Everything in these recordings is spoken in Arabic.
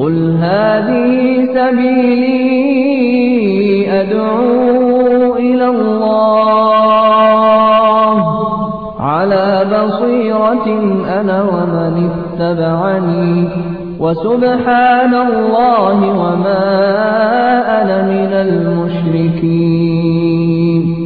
قل هذه سبيلي أدعو إلى الله على بصيرة أنا ومن اتبعني وسبحان الله وما أنا من المشركين.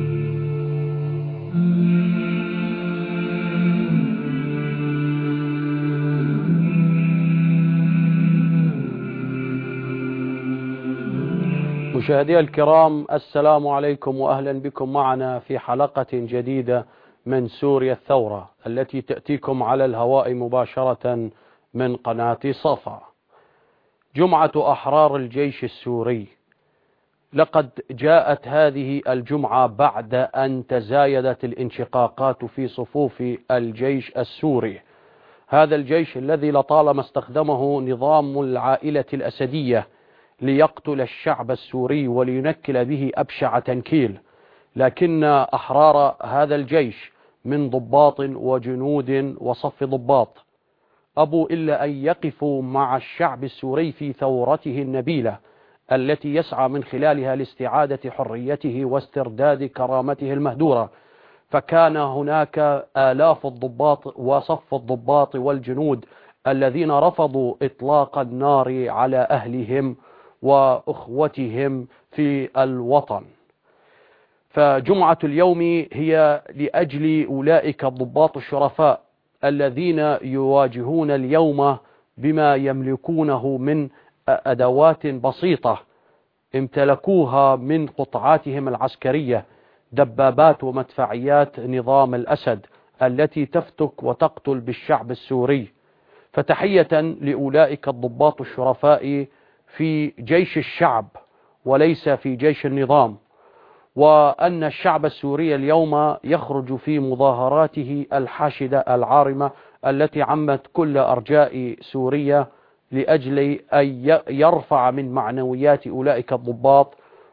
مشاهدي الكرام، السلام عليكم وأهلا بكم معنا في حلقة جديدة من سوريا الثورة التي تأتيكم على الهواء مباشرة من قناة صفا. جمعة أحرار الجيش السوري، لقد جاءت هذه الجمعة بعد أن تزايدت الانشقاقات في صفوف الجيش السوري، هذا الجيش الذي لطالما استخدمه نظام العائلة الأسدية ليقتل الشعب السوري ولينكل به أبشع تنكيل، لكن أحرار هذا الجيش من ضباط وجنود وصف ضباط أبوا إلا أن يقفوا مع الشعب السوري في ثورته النبيلة التي يسعى من خلالها لاستعادة حريته واسترداد كرامته المهدورة. فكان هناك آلاف الضباط وصف الضباط والجنود الذين رفضوا إطلاق النار على أهلهم وأخوتهم في الوطن. فجمعة اليوم هي لأجل أولئك الضباط الشرفاء الذين يواجهون اليوم بما يملكونه من أدوات بسيطة امتلكوها من قطعاتهم العسكرية، دبابات ومدفعيات نظام الأسد التي تفتك وتقتل بالشعب السوري. فتحية لأولئك الضباط الشرفاء في جيش الشعب وليس في جيش النظام، وأن الشعب السوري اليوم يخرج في مظاهراته الحاشدة العارمة التي عمت كل أرجاء سوريا لأجل أن يرفع من معنويات أولئك الضباط،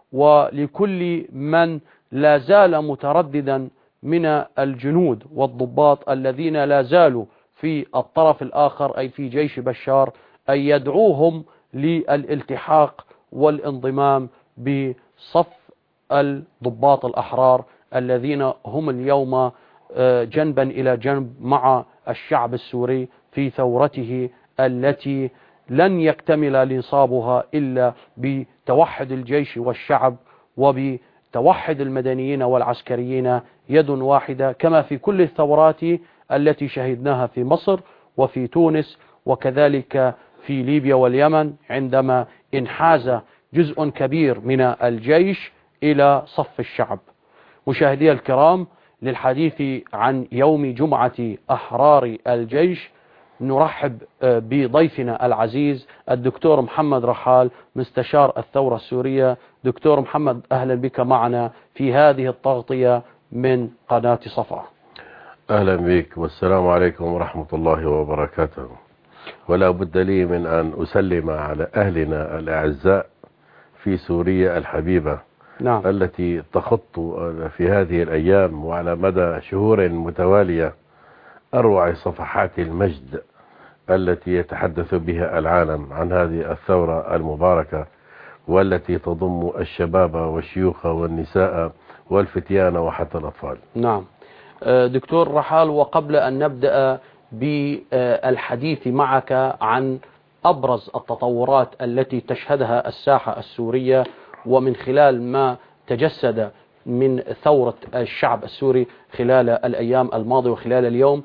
ولكل من لا زال مترددا من الجنود والضباط الذين لا زالوا في الطرف الآخر أي في جيش بشار أن يدعوهم للالتحاق والانضمام بصف الضباط الأحرار الذين هم اليوم جنبا إلى جنب مع الشعب السوري في ثورته التي لن يكتمل نصابها إلا بتوحد الجيش والشعب وبتوحد المدنيين والعسكريين يد واحدة، كما في كل الثورات التي شهدناها في مصر وفي تونس وكذلك في ليبيا واليمن، عندما انحاز جزء كبير من الجيش إلى صف الشعب. مشاهدي الكرام، للحديث عن يوم جمعة أحرار الجيش نرحب بضيفنا العزيز الدكتور محمد رحال مستشار الثورة السورية. دكتور محمد، أهلا بك معنا في هذه التغطية من قناة صفا. أهلا بك والسلام عليكم ورحمة الله وبركاته. ولا بد لي من أن أسلم على أهلنا الأعزاء في سوريا الحبيبة، نعم، التي تخط في هذه الأيام وعلى مدى شهور متوالية أروع صفحات المجد التي يتحدث بها العالم عن هذه الثورة المباركة، والتي تضم الشباب والشيوخ والنساء والفتيان وحتى الأطفال. نعم دكتور رحال، وقبل أن نبدأ بالحديث معك عن أبرز التطورات التي تشهدها الساحة السورية ومن خلال ما تجسد من ثورة الشعب السوري خلال الأيام الماضية وخلال اليوم،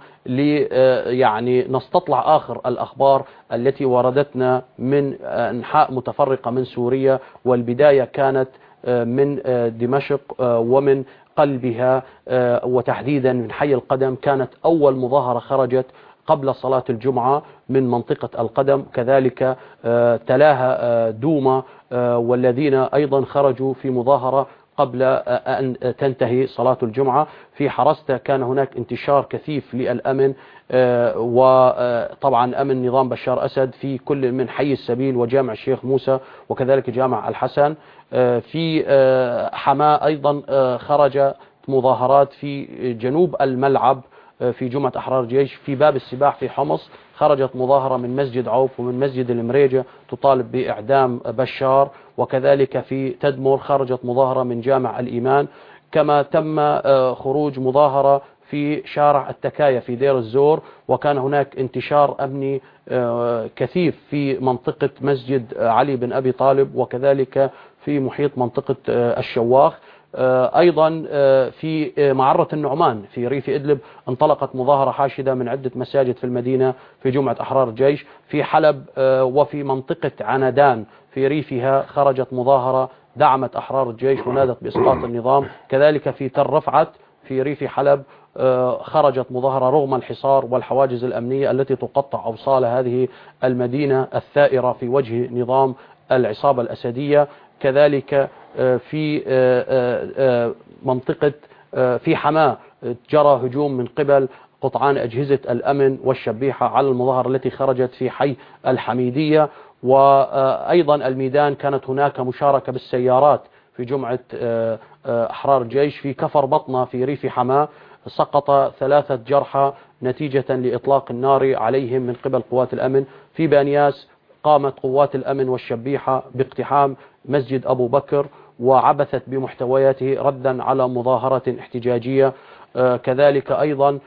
يعني نستطلع آخر الأخبار التي وردتنا من أنحاء متفرقة من سوريا، والبداية كانت من دمشق ومن قلبها وتحديدا من حي القدم. كانت أول مظاهرة خرجت قبل صلاة الجمعة من منطقة القدم، كذلك تلاها دوما والذين أيضا خرجوا في مظاهرة قبل أن تنتهي صلاة الجمعة. في حرسته كان هناك انتشار كثيف للأمن، وطبعا أمن نظام بشار أسد في كل من حي السبيل وجامع الشيخ موسى وكذلك جامع الحسن. في حماة أيضا خرج مظاهرات في جنوب الملعب في جمعة أحرار الجيش. في باب السباح في حمص خرجت مظاهرة من مسجد عوف ومن مسجد المريجة تطالب بإعدام بشار، وكذلك في تدمر خرجت مظاهرة من جامع الإيمان، كما تم خروج مظاهرة في شارع التكاية في دير الزور، وكان هناك انتشار أمني كثيف في منطقة مسجد علي بن أبي طالب، وكذلك في محيط منطقة الشواخ. أيضا في معرة النعمان في ريف إدلب انطلقت مظاهرة حاشدة من عدة مساجد في المدينة في جمعة أحرار الجيش. في حلب وفي منطقة عنادان في ريفها خرجت مظاهرة دعمت أحرار الجيش ونادت بإسقاط النظام. كذلك في تل رفعت في ريف حلب خرجت مظاهرة رغم الحصار والحواجز الأمنية التي تقطع أوصال هذه المدينة الثائرة في وجه نظام العصابة الأسدية. كذلك في منطقة في حماة جرى هجوم من قبل قطعان أجهزة الأمن والشبيحة على المظاهرة التي خرجت في حي الحميدية. وأيضا الميدان كانت هناك مشاركة بالسيارات في جمعة أحرار الجيش. في كفر بطنة في ريف حماة سقط 3 جرحى نتيجة لإطلاق النار عليهم من قبل قوات الأمن. في بانياس قامت قوات الأمن والشبيحة باقتحام مسجد أبو بكر وعبثت بمحتوياته ردا على مظاهرة احتجاجية. كذلك أيضا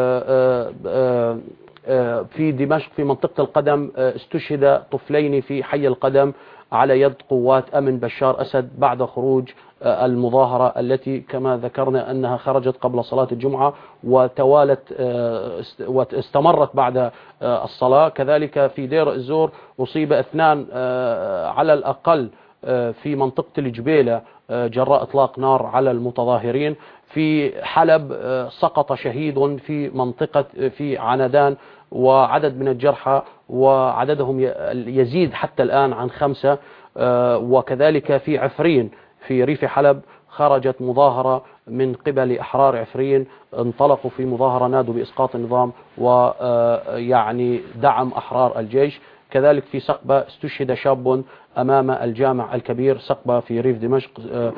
في دمشق في منطقة القدم استشهد طفلين في حي القدم على يد قوات أمن بشار أسد بعد خروج المظاهرة التي كما ذكرنا أنها خرجت قبل صلاة الجمعة وتوالت واستمرت بعد الصلاة. كذلك في دير الزور أصيب 2 على الأقل في منطقة الجبيلة جراء إطلاق نار على المتظاهرين. في حلب سقط شهيد في منطقة في عنادان وعدد من الجرحى وعددهم يزيد حتى الآن عن 5. وكذلك في عفرين في ريف حلب خرجت مظاهرة من قبل أحرار عفرين انطلقوا في مظاهرة نادوا بإسقاط النظام ويعني دعم أحرار الجيش. كذلك في سقبة استشهد شاب أمام الجامع الكبير، سقبة في ريف دمشق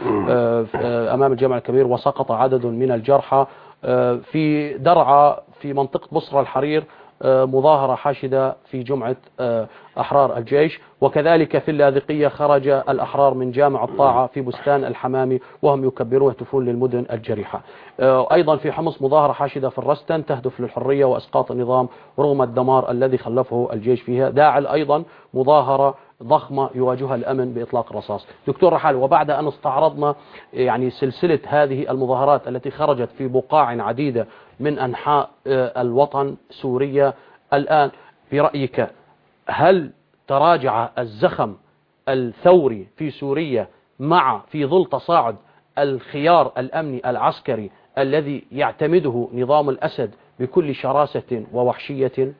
أمام الجامع الكبير وسقط عدد من الجرحى. في درعا في منطقة بصرة الحرير مظاهرة حاشدة في جمعة أحرار الجيش. وكذلك في اللاذقية خرج الأحرار من جامع الطاعة في بستان الحمامي وهم يكبرون ويهتفون للمدن الجريحة. أيضا في حمص مظاهرة حاشدة في الرستن تهدف للحرية وإسقاط النظام رغم الدمار الذي خلفه الجيش فيها. داعل أيضا مظاهرة ضخمة يواجهها الأمن بإطلاق الرصاص. دكتور رحال، وبعد أن استعرضنا يعني سلسلة هذه المظاهرات التي خرجت في بقاع عديدة من أنحاء الوطن سوريا، الآن برأيك هل تراجع الزخم الثوري في سوريا في ظل تصاعد الخيار الأمني العسكري الذي يعتمده نظام الأسد بكل شراسة ووحشية؟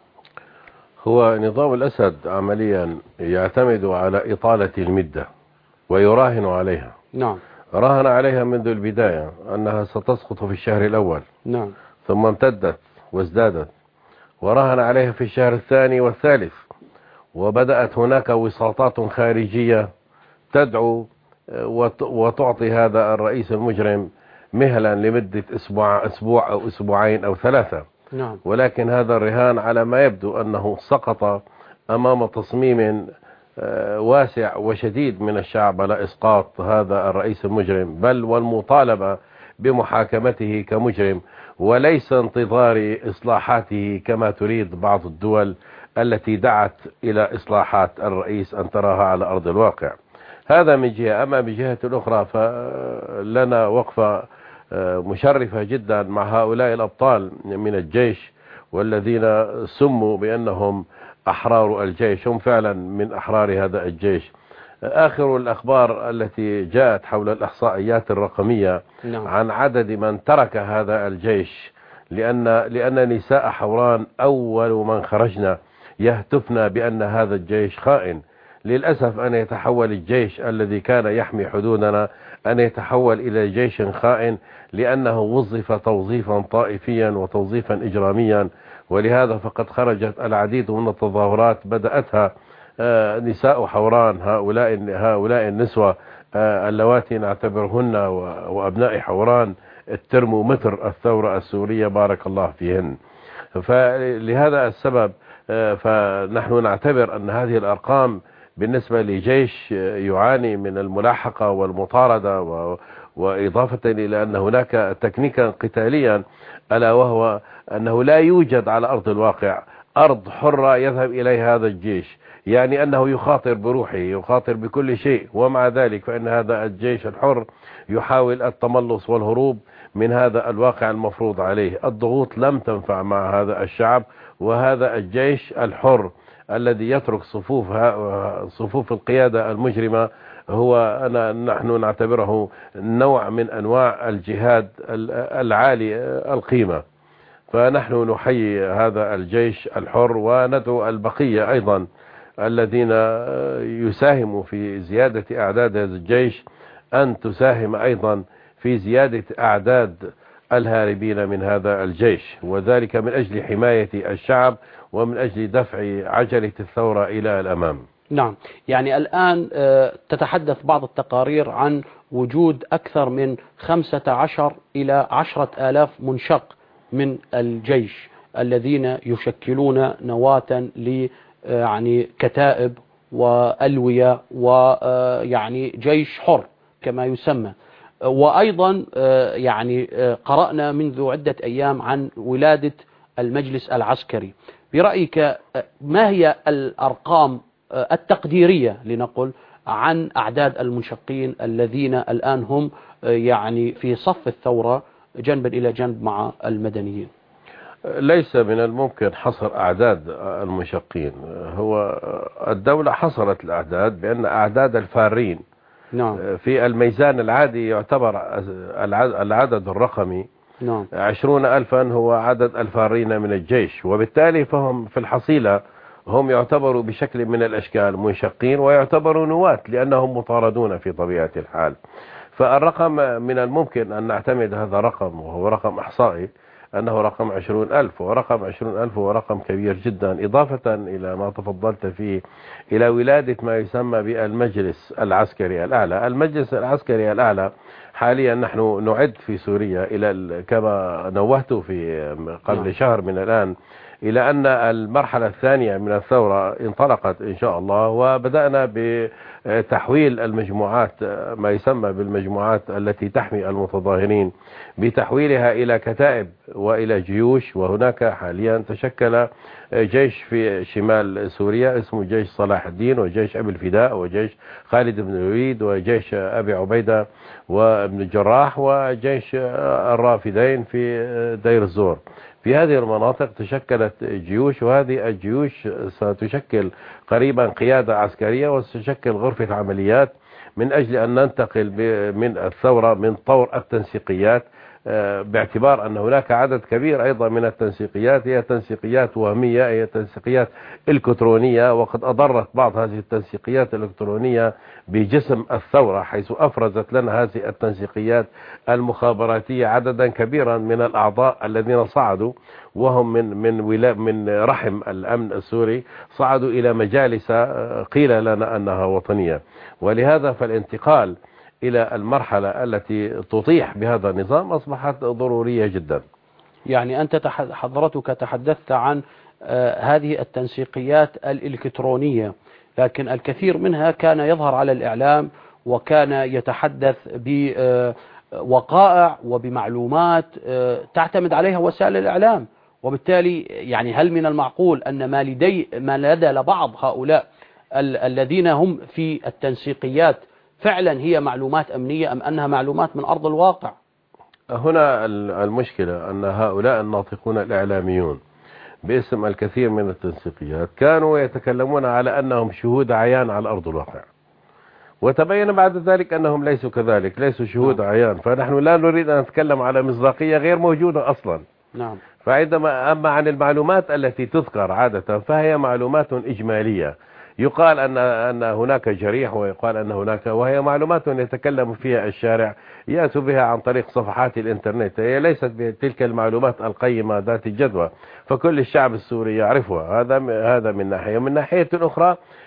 هو نظام الأسد عمليا يعتمد على إطالة المدة ويراهن عليها. نعم. راهن عليها منذ البداية أنها ستسقط في الشهر الأول. نعم. ثم امتدت وازدادت، وراهن عليها في الشهر الثاني والثالث، وبدأت هناك وساطات خارجية تدعو وتعطي هذا الرئيس المجرم مهلا لمدة أسبوع أو أسبوعين أو 3. نعم. ولكن هذا الرهان على ما يبدو أنه سقط أمام تصميم واسع وشديد من الشعب على إسقاط هذا الرئيس المجرم، بل والمطالبة بمحاكمته كمجرم وليس انتظار إصلاحاته كما تريد بعض الدول التي دعت إلى إصلاحات الرئيس أن تراها على أرض الواقع. هذا من جهة. أما من جهة أخرى فلنا وقفة مشرفة جدا مع هؤلاء الأبطال من الجيش والذين سموا بأنهم أحرار الجيش. هم فعلا من أحرار هذا الجيش. آخر الأخبار التي جاءت حول الإحصائيات الرقمية عن عدد من ترك هذا الجيش، لأن نساء حوران أول من خرجنا يهتفن بأن هذا الجيش خائن. للأسف أن يتحول الجيش الذي كان يحمي حدودنا أن يتحول إلى جيش خائن، لأنه وظف توظيفا طائفيا وتوظيفا إجراميا. ولهذا فقد خرجت العديد من التظاهرات بدأتها نساء حوران، هؤلاء النسوة اللواتي نعتبرهن وأبناء حوران الترمومتر الثورة السورية بارك الله فيهن. فلهذا السبب فنحن نعتبر أن هذه الأرقام بالنسبة لجيش يعاني من الملاحقة والمطاردة، وإضافة إلى أن هناك تكنيكا قتاليا ألا وهو أنه لا يوجد على أرض الواقع أرض حرة يذهب إليها هذا الجيش، يعني أنه يخاطر بروحه، يخاطر بكل شيء، ومع ذلك فإن هذا الجيش الحر يحاول التملص والهروب من هذا الواقع المفروض عليه. الضغوط لم تنفع مع هذا الشعب، وهذا الجيش الحر الذي يترك صفوف القيادة المجرمة نحن نعتبره نوع من أنواع الجهاد العالي القيمة. فنحن نحيي هذا الجيش الحر، وندعو البقية أيضا الذين يساهموا في زيادة أعداد هذا الجيش أن تساهم أيضا في زيادة أعداد الهاربين من هذا الجيش، وذلك من أجل حماية الشعب ومن أجل دفع عجلة الثورة إلى الأمام. نعم، يعني الآن تتحدث بعض التقارير عن وجود أكثر من 15 إلى 10,000 منشق من الجيش الذين يشكلون نواة ل يعني كتائب وألوية ويعني جيش حر كما يسمى. وأيضا يعني قرأنا منذ عدة أيام عن ولادة المجلس العسكري. برأيك ما هي الأرقام التقديرية لنقل عن أعداد المنشقين الذين الآن هم يعني في صف الثورة جنبا إلى جنب مع المدنيين؟ ليس من الممكن حصر أعداد المنشقين. هو الدولة حصرت الأعداد بأن أعداد الفارين نعم. في الميزان العادي يعتبر العدد الرقمي 20,000 هو عدد الفارين من الجيش، وبالتالي فهم في الحصيلة هم يعتبروا بشكل من الأشكال منشقين، ويعتبروا نواة لأنهم مطاردون في طبيعة الحال. فالرقم من الممكن أن نعتمد هذا رقم، وهو رقم إحصائي، أنه رقم 20,000، ورقم 20,000 هو رقم كبير جدا، إضافة إلى ما تفضلت فيه إلى ولادة ما يسمى بالمجلس العسكري الأعلى. المجلس العسكري الأعلى حاليا نحن نعد في سوريا إلى كما نوهت في قبل شهر من الآن إلى أن المرحلة الثانية من الثورة انطلقت إن شاء الله، وبدأنا بتحويل المجموعات ما يسمى بالمجموعات التي تحمي المتظاهرين بتحويلها إلى كتائب وإلى جيوش. وهناك حاليا تشكل جيش في شمال سوريا اسمه جيش صلاح الدين، وجيش أبي الفداء، وجيش خالد بن الوليد، وجيش أبي عبيدة وابن الجراح، وجيش الرافدين في دير الزور. في هذه المناطق تشكلت جيوش، وهذه الجيوش ستشكل قريبا قيادة عسكرية، وستشكل غرفة عمليات من أجل أن ننتقل من الثورة من طور التنسيقيات، باعتبار أن هناك عدد كبير أيضا من التنسيقيات هي تنسيقيات وهمية، هي تنسيقيات إلكترونية، وقد أضرت بعض هذه التنسيقيات الإلكترونية بجسم الثورة، حيث أفرزت لنا هذه التنسيقيات المخابراتية عددا كبيرا من الأعضاء الذين صعدوا وهم من رحم الأمن السوري، صعدوا إلى مجالس قيل لنا أنها وطنية. ولهذا فالانتقال إلى المرحلة التي تطيح بهذا النظام أصبحت ضرورية جدا. يعني أنت حضرتك تحدثت عن هذه التنسيقيات الإلكترونية، لكن الكثير منها كان يظهر على الإعلام وكان يتحدث بوقائع وبمعلومات تعتمد عليها وسائل الإعلام، وبالتالي يعني هل من المعقول أن ما لدى لبعض هؤلاء الذين هم في التنسيقيات فعلا هي معلومات أمنية أم أنها معلومات من أرض الواقع؟ هنا المشكلة أن هؤلاء الناطقون الإعلاميون باسم الكثير من التنسيقيات كانوا يتكلمون على أنهم شهود عيان على أرض الواقع، وتبين بعد ذلك أنهم ليسوا كذلك، ليسوا شهود عيان. فنحن لا نريد أن نتكلم على مصداقية غير موجودة أصلا. نعم. فعندما أما عن المعلومات التي تذكر عادة فهي معلومات إجمالية، يقال أن هناك جريح، ويقال أن هناك، وهي معلومات يتكلم فيها الشارع يأتوا بها عن طريق صفحات الإنترنت، هي ليست بتلك المعلومات القيمة ذات الجدوى، فكل الشعب السوري يعرفها. هذا من ناحية. من ناحية أخرى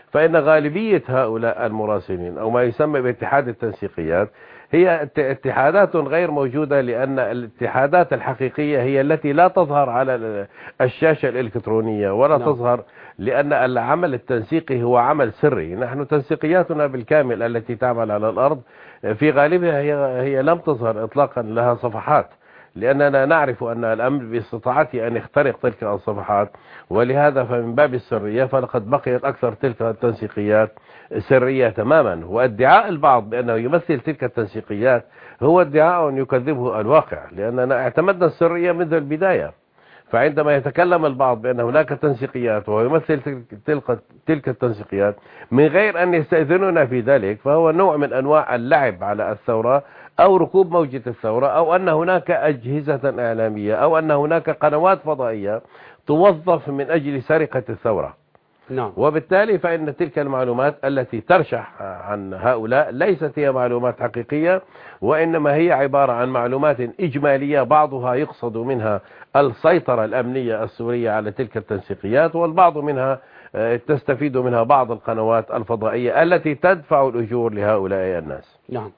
فإن غالبية هؤلاء المراسلين أو ما يسمى باتحاد التنسيقيات هي اتحادات غير موجودة، لأن الاتحادات الحقيقية هي التي لا تظهر على الشاشة الإلكترونية ولا تظهر، لأن العمل التنسيقي هو عمل سري. نحن تنسيقياتنا بالكامل التي تعمل على الأرض في غالبها هي لم تظهر إطلاقا لها صفحات، لأننا نعرف أن الأمن باستطاعته أن يخترق تلك الصفحات، ولهذا فمن باب السرية فلقد بقيت أكثر تلك التنسيقيات سرية تماما. وادعاء البعض بأنه يمثل تلك التنسيقيات هو ادعاء يكذبه الواقع، لأننا اعتمدنا السرية منذ البداية. فعندما يتكلم البعض بأن هناك تنسيقيات وهو يمثل تلك التنسيقيات من غير أن يستأذننا في ذلك، فهو نوع من أنواع اللعب على الثورة أو ركوب موجة الثورة، أو أن هناك أجهزة إعلامية أو أن هناك قنوات فضائية توظف من أجل سرقة الثورة. نعم. وبالتالي فإن تلك المعلومات التي ترشح عن هؤلاء ليست هي معلومات حقيقية، وإنما هي عبارة عن معلومات إجمالية بعضها يقصد منها السيطرة الأمنية السورية على تلك التنسيقيات، والبعض منها تستفيد منها بعض القنوات الفضائية التي تدفع الأجور لهؤلاء الناس. نعم.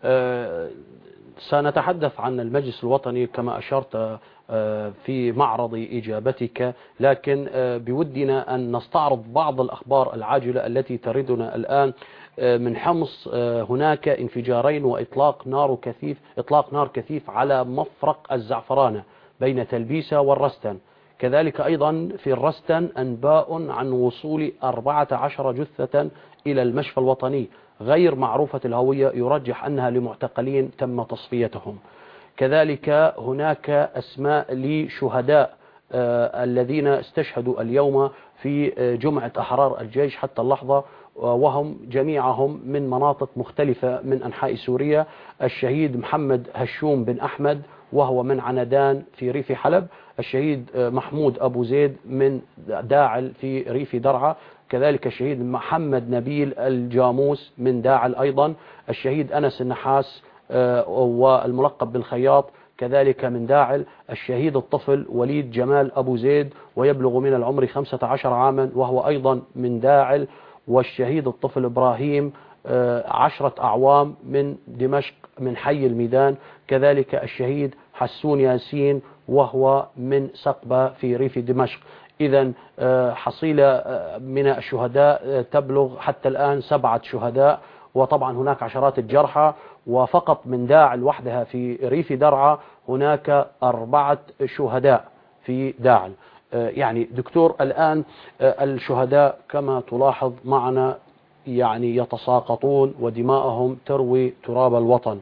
سنتحدث عن المجلس الوطني كما أشرت في معرض إجابتك، لكن بودنا أن نستعرض بعض الأخبار العاجلة التي تردنا الآن من حمص. هناك انفجارين وإطلاق نار كثيف على مفرق الزعفرانة بين تلبيسة والرستن. كذلك أيضا في الرستن أنباء عن وصول 14 جثة إلى المشفى الوطني غير معروفة الهوية، يرجح أنها لمعتقلين تم تصفيتهم. كذلك هناك أسماء لشهداء الذين استشهدوا اليوم في جمعة أحرار الجيش حتى اللحظة، وهم جميعهم من مناطق مختلفة من أنحاء سوريا. الشهيد محمد هشوم بن أحمد وهو من عنادان في ريف حلب، الشهيد محمود أبو زيد من داعل في ريف درعا، كذلك الشهيد محمد نبيل الجاموس من داعل أيضا، الشهيد أنس النحاس والملقب بالخياط كذلك من داعل، الشهيد الطفل وليد جمال أبو زيد ويبلغ من العمر 15 عاما وهو أيضا من داعل، والشهيد الطفل إبراهيم 10 أعوام من دمشق من حي الميدان، كذلك الشهيد حسون ياسين وهو من سقبة في ريف دمشق. إذن حصيلة من الشهداء تبلغ حتى الآن 7 شهداء، وطبعا هناك عشرات الجرحى، وفقط من داعل وحدها في ريف درعا هناك 4 شهداء في داعل. يعني دكتور الآن الشهداء كما تلاحظ معنا يعني يتساقطون ودماءهم تروي تراب الوطن،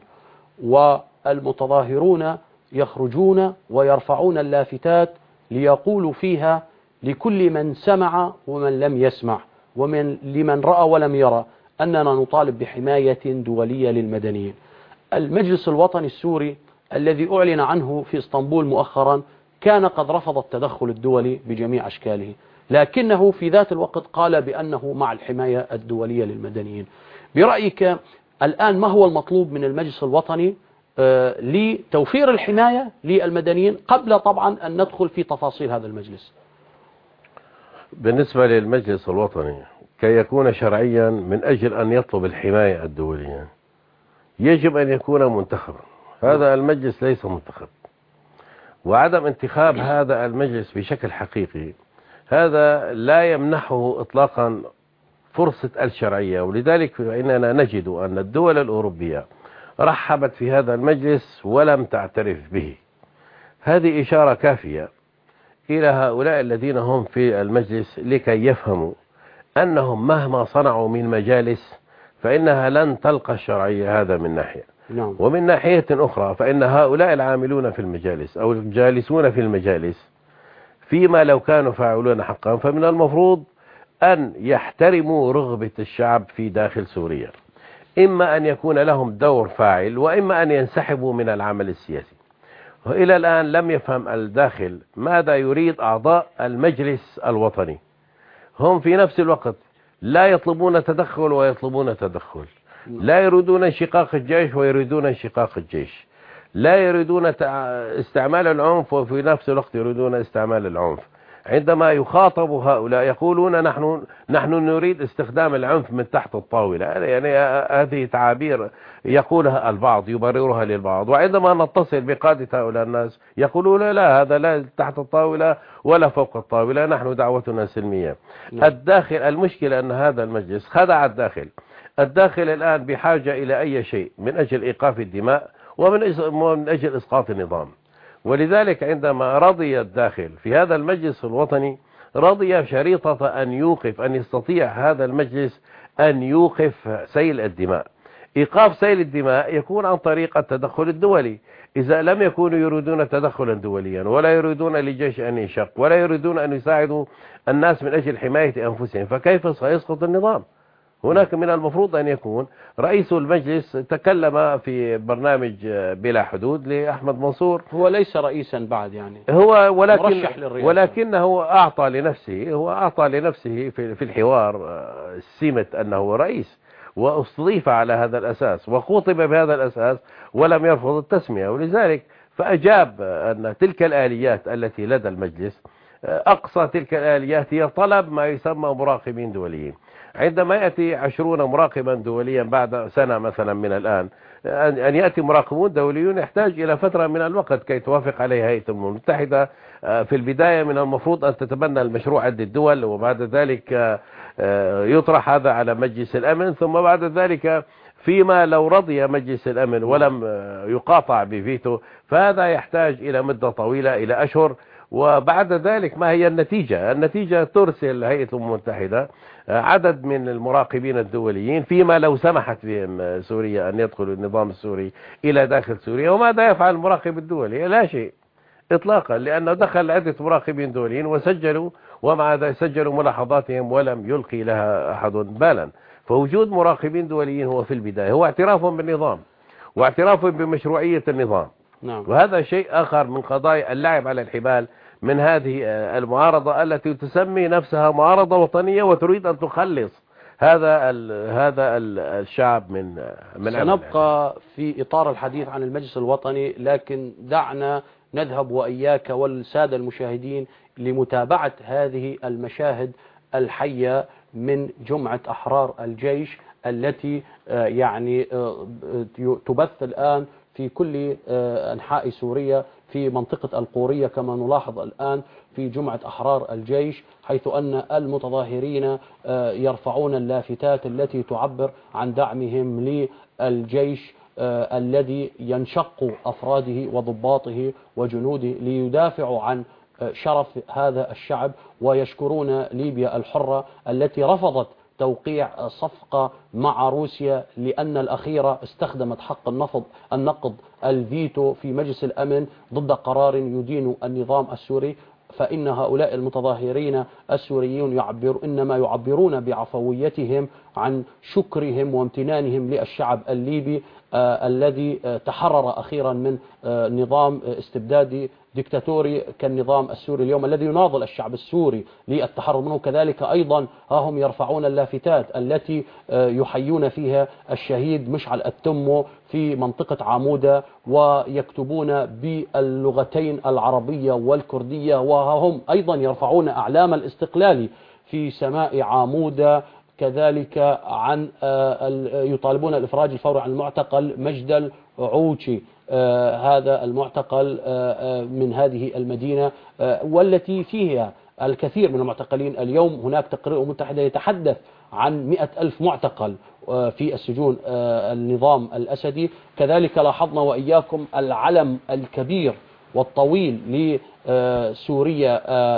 والمتظاهرون يخرجون ويرفعون اللافتات ليقولوا فيها لكل من سمع ومن لم يسمع لمن رأى ولم يرى أننا نطالب بحماية دولية للمدنيين. المجلس الوطني السوري الذي أعلن عنه في اسطنبول مؤخرا كان قد رفض التدخل الدولي بجميع أشكاله، لكنه في ذات الوقت قال بأنه مع الحماية الدولية للمدنيين. برأيك الآن ما هو المطلوب من المجلس الوطني لتوفير الحماية للمدنيين قبل طبعا أن ندخل في تفاصيل هذا المجلس؟ بالنسبة للمجلس الوطني كي يكون شرعيا من أجل أن يطلب الحماية الدولية يجب أن يكون منتخبا. هذا المجلس ليس منتخب، وعدم انتخاب هذا المجلس بشكل حقيقي هذا لا يمنحه إطلاقا فرصة الشرعية. ولذلك فإننا نجد أن الدول الأوروبية رحبت في هذا المجلس ولم تعترف به. هذه إشارة كافية إلى هؤلاء الذين هم في المجلس لكي يفهموا أنهم مهما صنعوا من مجالس فإنها لن تلقى الشرعية. هذا من ناحية. ومن ناحية أخرى فإن هؤلاء العاملون في المجالس أو الجالسون في المجالس فيما لو كانوا فاعلون حقا فمن المفروض أن يحترموا رغبة الشعب في داخل سوريا، إما أن يكون لهم دور فاعل وإما أن ينسحبوا من العمل السياسي. وإلى الآن لم يفهم الداخل ماذا يريد أعضاء المجلس الوطني. هم في نفس الوقت لا يطلبون تدخل ويطلبون تدخل، لا يريدون انشقاق الجيش ويريدون انشقاق الجيش، لا يريدون استعمال العنف وفي نفس الوقت يريدون استعمال العنف. عندما يخاطب هؤلاء يقولون نحن نريد استخدام العنف من تحت الطاولة. يعني هذه تعابير يقولها البعض يبررها للبعض، وعندما نتصل بقادة هؤلاء الناس يقولون لا، هذا لا تحت الطاولة ولا فوق الطاولة، نحن دعوتنا سلمية. الداخل المشكلة أن هذا المجلس خدع الداخل الآن بحاجة إلى أي شيء من أجل إيقاف الدماء ومن أجل إسقاط النظام. ولذلك عندما رضي الداخل في هذا المجلس الوطني رضي شريطة أن يستطيع هذا المجلس أن يوقف سيل الدماء. إيقاف سيل الدماء يكون عن طريق التدخل الدولي. إذا لم يكونوا يريدون تدخلا دوليا ولا يريدون للجيش أن ينشق ولا يريدون أن يساعدوا الناس من أجل حماية أنفسهم، فكيف سيسقط النظام؟ هناك من المفروض أن يكون رئيس المجلس تكلم في برنامج بلا حدود لأحمد منصور. هو ليس رئيسا بعد، يعني هو ولكنه أعطى لنفسه في الحوار سمة أنه رئيس، واستضيف على هذا الأساس وخوطب بهذا الأساس ولم يرفض التسمية. ولذلك فأجاب أن تلك الآليات التي لدى المجلس أقصى تلك الآليات هي طلب ما يسمى مراقبين دوليين. عندما يأتي 20 مراقبا دوليا بعد سنة مثلا من الآن، أن يأتي مراقبون دوليون يحتاج إلى فترة من الوقت كي توافق عليه هيئة الأمم المتحدة. في البداية من المفروض أن تتبنى المشروع عدة الدول، وبعد ذلك يطرح هذا على مجلس الأمن، ثم بعد ذلك فيما لو رضي مجلس الأمن ولم يقاطع بفيتو فهذا يحتاج إلى مدة طويلة إلى أشهر. وبعد ذلك ما هي النتيجة؟ النتيجة ترسل هيئة الأمم المتحدة عدد من المراقبين الدوليين فيما لو سمحت بهم سوريا أن يدخلوا النظام السوري إلى داخل سوريا. وماذا يفعل المراقب الدولي؟ لا شيء إطلاقا، لأنه دخل عدة مراقبين دوليين وسجلوا، ومع ذلك سجلوا ملاحظاتهم ولم يلقي لها أحد بالا. فوجود مراقبين دوليين هو في البداية هو اعتراف بالنظام واعتراف بمشروعية النظام. نعم. وهذا شيء آخر من قضايا اللعب على الحبال من هذه المعارضة التي تسمي نفسها معارضة وطنية وتريد أن تخلص هذا الشعب من سنبقى في إطار الحديث عن المجلس الوطني، لكن دعنا نذهب وإياك والسادة المشاهدين لمتابعة هذه المشاهد الحية من جمعة أحرار الجيش التي يعني تبث الآن في كل أنحاء سوريا في منطقة القورية، كما نلاحظ الآن في جمعة أحرار الجيش، حيث أن المتظاهرين يرفعون اللافتات التي تعبر عن دعمهم للجيش الذي ينشق أفراده وضباطه وجنوده ليدافعوا عن شرف هذا الشعب، ويشكرون ليبيا الحرة التي رفضت توقيع صفقة مع روسيا لأن الأخيرة استخدمت حق النقض الفيتو في مجلس الأمن ضد قرار يدين النظام السوري. فإن هؤلاء المتظاهرين السوريون إنما يعبرون بعفويتهم عن شكرهم وامتنانهم للشعب الليبي الذي تحرر أخيرا من نظام استبدادي ديكتاتوري كالنظام السوري اليوم الذي يناضل الشعب السوري للتحرر منه. كذلك أيضا هم يرفعون اللافتات التي يحيون فيها الشهيد مشعل التمو في منطقة عمودة، ويكتبون باللغتين العربية والكردية، وهم أيضا يرفعون أعلام الاستقلال في سماء عمودة. كذلك عن يطالبون الإفراج الفوري عن المعتقل مجد العوشي، هذا المعتقل من هذه المدينة والتي فيها الكثير من المعتقلين. اليوم هناك تقرير متحدة يتحدث عن 100,000 معتقل في السجون النظام الأسدي. كذلك لاحظنا وإياكم العلم الكبير والطويل لسوريا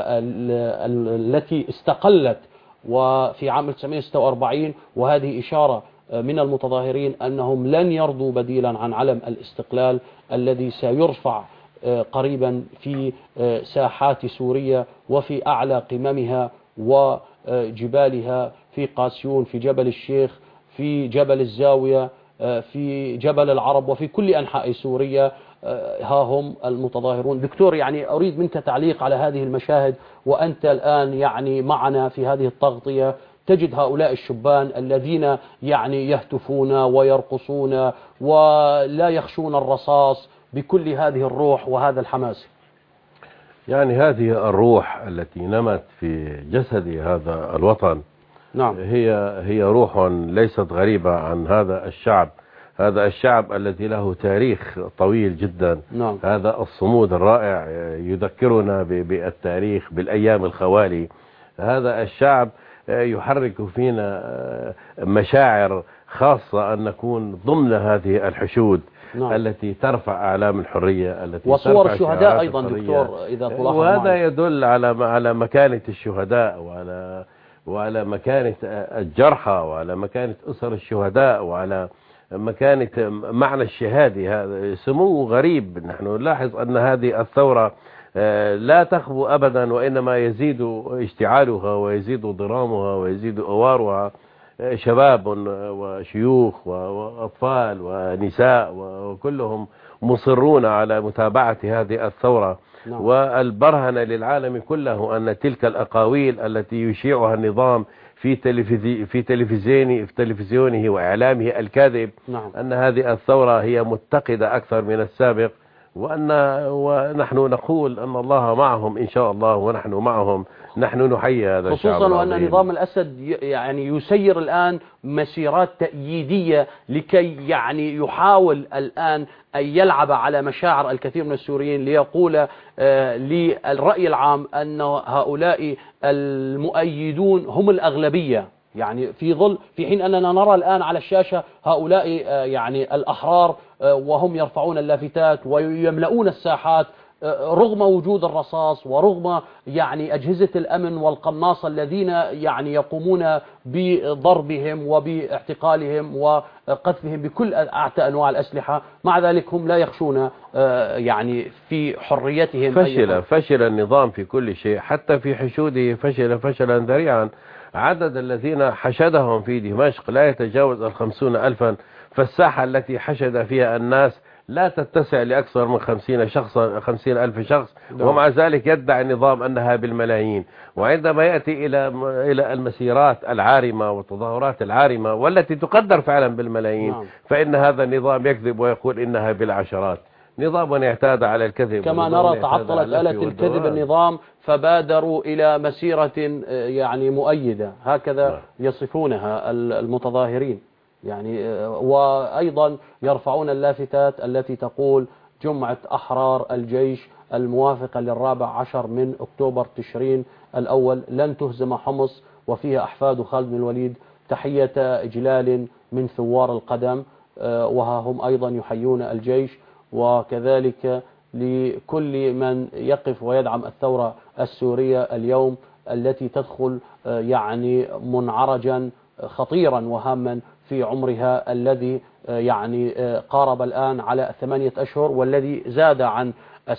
التي استقلت وفي عام 1946، وهذه إشارة من المتظاهرين أنهم لن يرضوا بديلا عن علم الاستقلال الذي سيرفع قريبا في ساحات سوريا وفي أعلى قممها وجبالها، في قاسيون، في جبل الشيخ، في جبل الزاوية، في جبل العرب، وفي كل أنحاء سوريا. ها هم المتظاهرون. دكتور، يعني أريد منك تعليق على هذه المشاهد، وأنت الآن يعني معنا في هذه التغطية، تجد هؤلاء الشبان الذين يعني يهتفون ويرقصون ولا يخشون الرصاص بكل هذه الروح وهذا الحماس. يعني هذه الروح التي نمت في جسد هذا الوطن، نعم، هي روح ليست غريبة عن هذا الشعب. هذا الشعب الذي له تاريخ طويل جدا. نعم، هذا الصمود الرائع يذكرنا بالتاريخ بالأيام الخوالي. هذا الشعب يحرك فينا مشاعر خاصة أن نكون ضمن هذه الحشود. نعم. التي ترفع أعلام الحرية، التي وصور ترفع الشهداء أيضا الحرية. دكتور إذا تلاحظ وهذا معي. يدل على مكانة الشهداء وعلى مكانة الجرحى وعلى مكانة أسر الشهداء وعلى مكانة معنى الشهادة. هذا سمو غريب. نحن نلاحظ أن هذه الثورة لا تخبو أبدا، وإنما يزيد اشتعالها ويزيد ضرامها ويزيد أوارها. شباب وشيوخ وأطفال ونساء وكلهم مصرون على متابعة هذه الثورة. نعم. والبرهنة للعالم كله أن تلك الأقاويل التي يشيعها النظام في تلفزيونه وإعلامه الكاذب، نعم. أن هذه الثورة هي متقدة أكثر من السابق، ونحن نقول أن الله معهم إن شاء الله، ونحن معهم. نحن نحيي هذا الشعب خصوصا العظيم. وأن نظام الأسد يعني يسير الآن مسيرات تأييدية لكي يعني يحاول الآن أن يلعب على مشاعر الكثير من السوريين، ليقول للرأي العام أن هؤلاء المؤيدون هم الأغلبية، يعني في حين أننا نرى الآن على الشاشة هؤلاء يعني الأحرار وهم يرفعون اللافتات ويملؤون الساحات رغم وجود الرصاص ورغم يعني أجهزة الأمن والقناصة الذين يعني يقومون بضربهم وباعتقالهم وقذفهم بكل أعتى أنواع الأسلحة. مع ذلك هم لا يخشون يعني في حريتهم. فشل النظام في كل شيء، حتى في حشوده فشل فشلا ذريعا. عدد الذين حشدهم في دمشق لا يتجاوز 50,000، فالساحة التي حشد فيها الناس لا تتسع لأكثر من 50,000 شخص. ومع ذلك يدعي النظام أنها بالملايين. وعندما يأتي إلى المسيرات العارمة والتظاهرات العارمة والتي تقدر فعلا بالملايين، فإن هذا النظام يكذب ويقول إنها بالعشرات. نظام اعتاد على الكذب. كما نرى تعطلت آلة الكذب النظام فبادروا إلى مسيرة يعني مؤيدة، هكذا يصفونها المتظاهرين يعني. وأيضا يرفعون اللافتات التي تقول جمعة أحرار الجيش الموافقة ل14 من أكتوبر تشرين الأول لن تهزم حمص، وفيها أحفاد خالد بن الوليد تحية إجلال من ثوار القدم. وها هم أيضا يحيون الجيش. وكذلك لكل من يقف ويدعم الثورة السورية اليوم التي تدخل يعني منعرجا خطيرا وهاما في عمرها الذي يعني قارب الآن على 8 أشهر، والذي زاد عن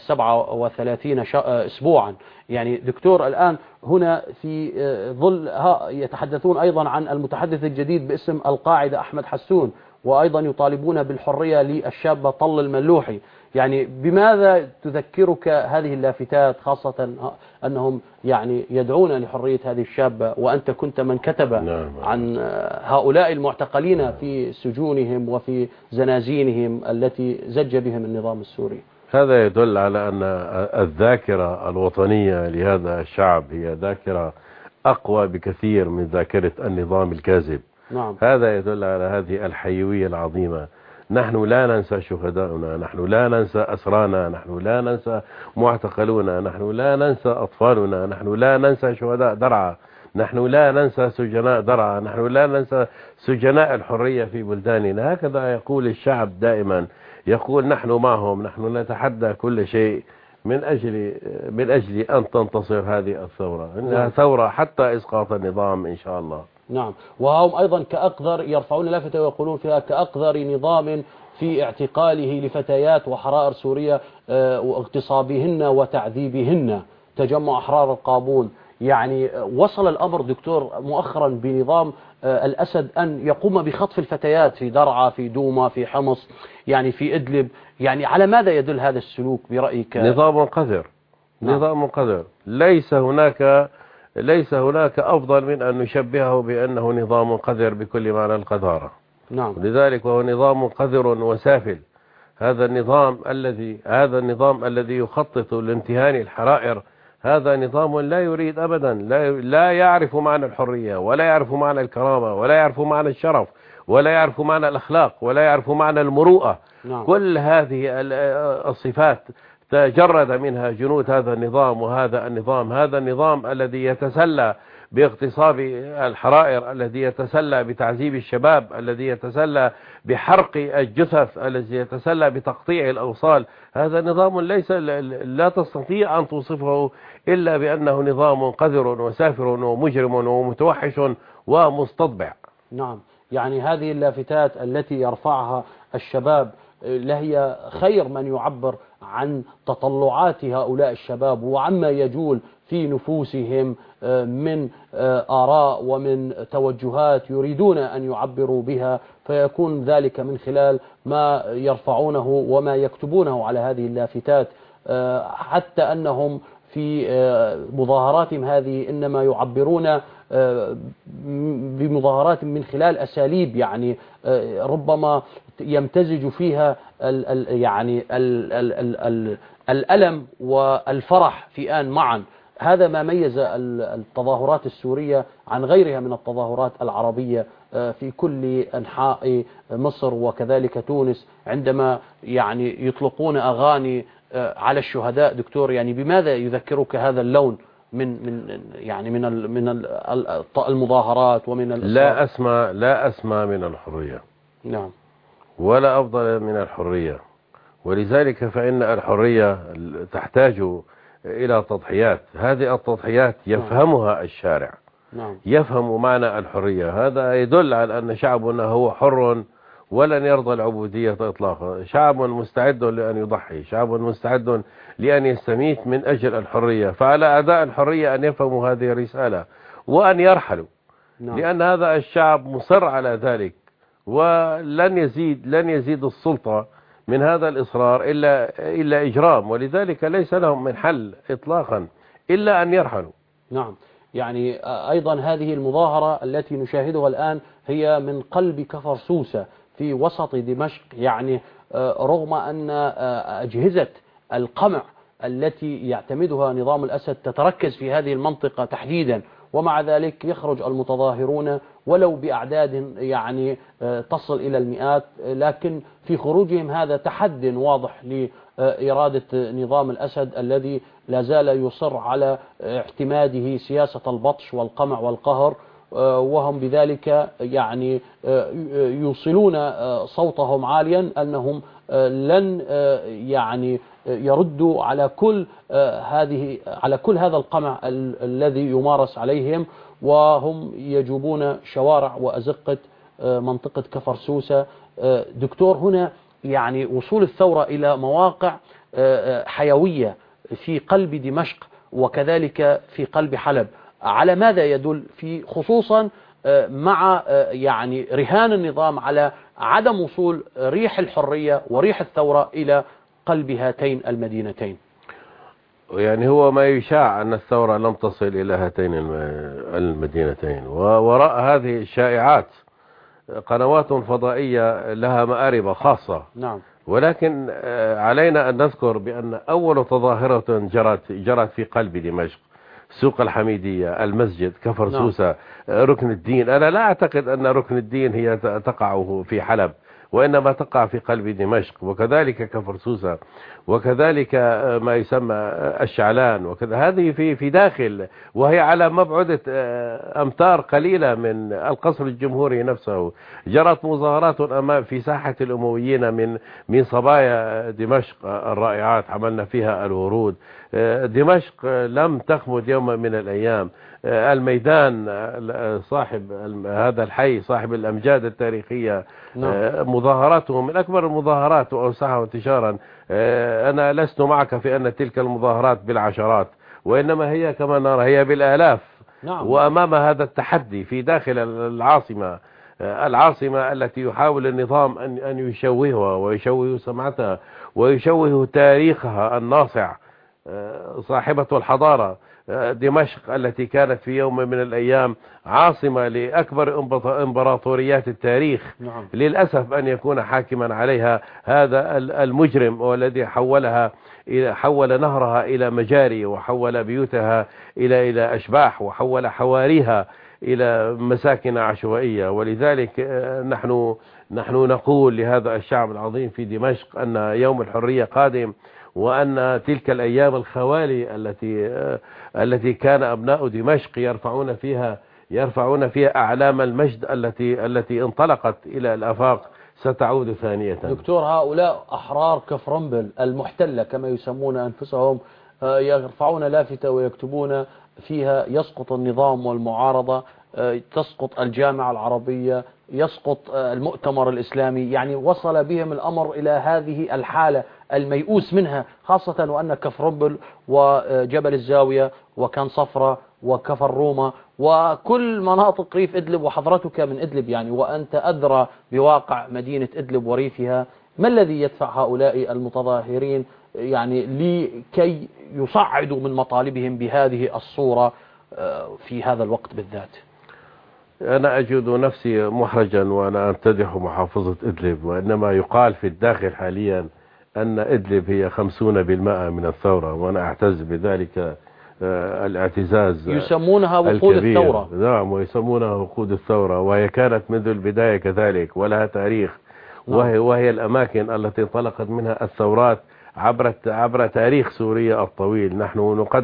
37 أسبوعا. يعني دكتور الآن هنا في ظل يتحدثون أيضا عن المتحدث الجديد باسم القاعدة أحمد حسون، وأيضا يطالبون بالحرية للشاب طل الملوحي. يعني بماذا تذكرك هذه اللافتات، خاصة أنهم يعني يدعون لحرية هذه الشابة، وأنت كنت من كتب عن هؤلاء المعتقلين في سجونهم وفي زنازينهم التي زج بهم النظام السوري؟ هذا يدل على أن الذاكرة الوطنية لهذا الشعب هي ذاكرة أقوى بكثير من ذاكرة النظام الكاذب. نعم. هذا يدل على هذه الحيوية العظيمة. نحن لا ننسى شهداؤنا، نحن لا ننسى أسرانا، نحن لا ننسى معتقلونا، نحن لا ننسى أطفالنا، نحن لا ننسى شهداء درعا، نحن لا ننسى سجناء درعا، نحن لا ننسى سجناء الحرية في بلداننا. هكذا يقول الشعب دائما، يقول نحن معهم، نحن نتحدى كل شيء من أجل أن تنتصر هذه الثورة. إنها ثورة حتى إسقاط النظام إن شاء الله. نعم. وهم أيضا كأقذر يرفعون لافتة ويقولون فيها كأقذر نظام في اعتقاله لفتيات وحرائر سورية واغتصابهن وتعذيبهن تجمع أحرار القابون. يعني وصل الأمر دكتور مؤخرا بنظام الأسد أن يقوم بخطف الفتيات في درعا، في دوما، في حمص، يعني في إدلب. يعني على ماذا يدل هذا السلوك برأيك؟ نظام قذر. نظام قذر. ليس هناك أفضل من أن نشبهه بأنه نظام قذر بكل معنى القذارة. نعم. لذلك هو نظام قذر وسافل. هذا النظام الذي يخطط لامتهان الحرائر، هذا نظام لا يريد أبدا، لا يعرف معنى الحرية، ولا يعرف معنى الكرامة، ولا يعرف معنى الشرف، ولا يعرف معنى الأخلاق، ولا يعرف معنى المروءة. نعم. كل هذه الصفات تجرد منها جنود هذا النظام. هذا النظام الذي يتسلى باغتصاب الحرائر، الذي يتسلى بتعذيب الشباب، الذي يتسلى بحرق الجثث، الذي يتسلى بتقطيع الأوصال، هذا نظام لا تستطيع أن توصفه إلا بأنه نظام قذر وسافر ومجرم ومتوحش ومستطبع. نعم، يعني هذه اللافتات التي يرفعها الشباب لهي خير من يعبر عن تطلعات هؤلاء الشباب وعما يجول في نفوسهم من آراء ومن توجهات يريدون أن يعبروا بها، فيكون ذلك من خلال ما يرفعونه وما يكتبونه على هذه اللافتات، حتى أنهم في مظاهراتهم هذه إنما يعبرون بمظاهرات من خلال أساليب يعني ربما يمتزج فيها يعني الألم والفرح في آن معا. هذا ما ميز التظاهرات السورية عن غيرها من التظاهرات العربية في كل أنحاء مصر وكذلك تونس، عندما يعني يطلقون أغاني على الشهداء. دكتور، يعني بماذا يذكرك هذا اللون من المظاهرات ومن لا أسمى من الحرية. نعم. ولا أفضل من الحرية، ولذلك فإن الحرية تحتاج إلى تضحيات. هذه التضحيات يفهمها الشارع. نعم. يفهم معنى الحرية. هذا يدل على أن شعبنا هو حر ولن يرضى العبودية إطلاقا. شعب مستعد لأن يضحي، شعب مستعد لأن يستميت من أجل الحرية. فعلى أعداء الحرية أن يفهموا هذه الرسالة وأن يرحلوا. نعم. لأن هذا الشعب مصر على ذلك، ولن يزيد السلطة من هذا الإصرار إلا إجرام، ولذلك ليس لهم من حل إطلاقا إلا أن يرحلوا. نعم، يعني أيضا هذه المظاهرة التي نشاهدها الآن هي من قلب كفر سوسة في وسط دمشق، يعني رغم أن أجهزة القمع التي يعتمدها نظام الأسد تتركز في هذه المنطقة تحديدا، ومع ذلك يخرج المتظاهرون ولو بأعداد يعني تصل إلى المئات، لكن في خروجهم هذا تحد واضح لإرادة نظام الأسد الذي لا زال يصر على اعتماده سياسة البطش والقمع والقهر، وهم بذلك يعني يوصلون صوتهم عاليا أنهم لن يعني يردوا على كل هذا القمع الذي يمارس عليهم، وهم يجوبون شوارع وأزقة منطقة كفر سوسة. دكتور، هنا يعني وصول الثورة إلى مواقع حيوية في قلب دمشق وكذلك في قلب حلب، على ماذا يدل؟ خصوصا مع يعني رهان النظام على عدم وصول ريح الحرية وريح الثورة إلى قلب هاتين المدينتين. يعني هو ما يشاع أن الثورة لم تصل إلى هاتين المدينتين، ووراء هذه الشائعات قنوات فضائية لها مآرب خاصة. نعم. ولكن علينا أن نذكر بأن أول تظاهرة جرت في قلب دمشق، سوق الحميدية، المسجد، كفر سوسة، ركن الدين. أنا لا أعتقد أن ركن الدين هي تقع في حلب، وإنما تقع في قلب دمشق، وكذلك كفر سوسة، وكذلك ما يسمى الشعلان، وكذا. هذه في داخل، وهي على مبعدة أمتار قليلة من القصر الجمهوري نفسه. جرت مظاهرات أمام في ساحة الأمويين من صبايا دمشق الرائعات، عملنا فيها الورود. دمشق لم تخمد يوما من الأيام. الميدان صاحب هذا الحي صاحب الأمجاد التاريخية، مظاهراته من أكبر المظاهرات وأوسعها انتشارا. أنا لست معك في أن تلك المظاهرات بالعشرات، وإنما هي كما نرى هي بالآلاف. نعم. وأمام هذا التحدي في داخل العاصمة التي يحاول النظام أن يشوهها ويشوه سمعتها ويشوه تاريخها الناصع، صاحبة الحضارة. دمشق التي كانت في يوم من الأيام عاصمة لأكبر إمبراطوريات التاريخ، نعم. للأسف أن يكون حاكما عليها هذا المجرم، والذي حول نهرها إلى مجاري، وحول بيوتها إلى أشباح، وحول حواريها إلى مساكن عشوائية. ولذلك نحن نقول لهذا الشعب العظيم في دمشق أن يوم الحرية قادم، وأن تلك الأيام الخوالي التي كان أبناء دمشق يرفعون فيها أعلام المجد التي انطلقت إلى الآفاق ستعود ثانية. دكتور، هؤلاء أحرار كفرنبل المحتلة كما يسمون أنفسهم يرفعون لافتة ويكتبون فيها: يسقط النظام والمعارضة، تسقط الجامعة العربية، يسقط المؤتمر الإسلامي. يعني وصل بهم الأمر إلى هذه الحالة الميؤوس منها، خاصة وأن كفرنبل وجبل الزاوية وكان صفرة وكفر روما وكل مناطق ريف إدلب، وحضرتك من إدلب يعني، وأنت أدرى بواقع مدينة إدلب وريفها. ما الذي يدفع هؤلاء المتظاهرين يعني لكي يصعدوا من مطالبهم بهذه الصورة في هذا الوقت بالذات؟ أنا أجد نفسي محرجا وأنا أمتدح محافظة إدلب، وإنما يقال في الداخل حاليا أن إدلب هي 50% من الثورة، وأنا أعتز بذلك الاعتزاز. يسمونها وقود الثورة. نعم، ويسمونها وقود الثورة، وهي كانت منذ البداية كذلك ولها تاريخ، وهي الأماكن التي انطلقت منها الثورات عبر تاريخ سوريا الطويل. نحن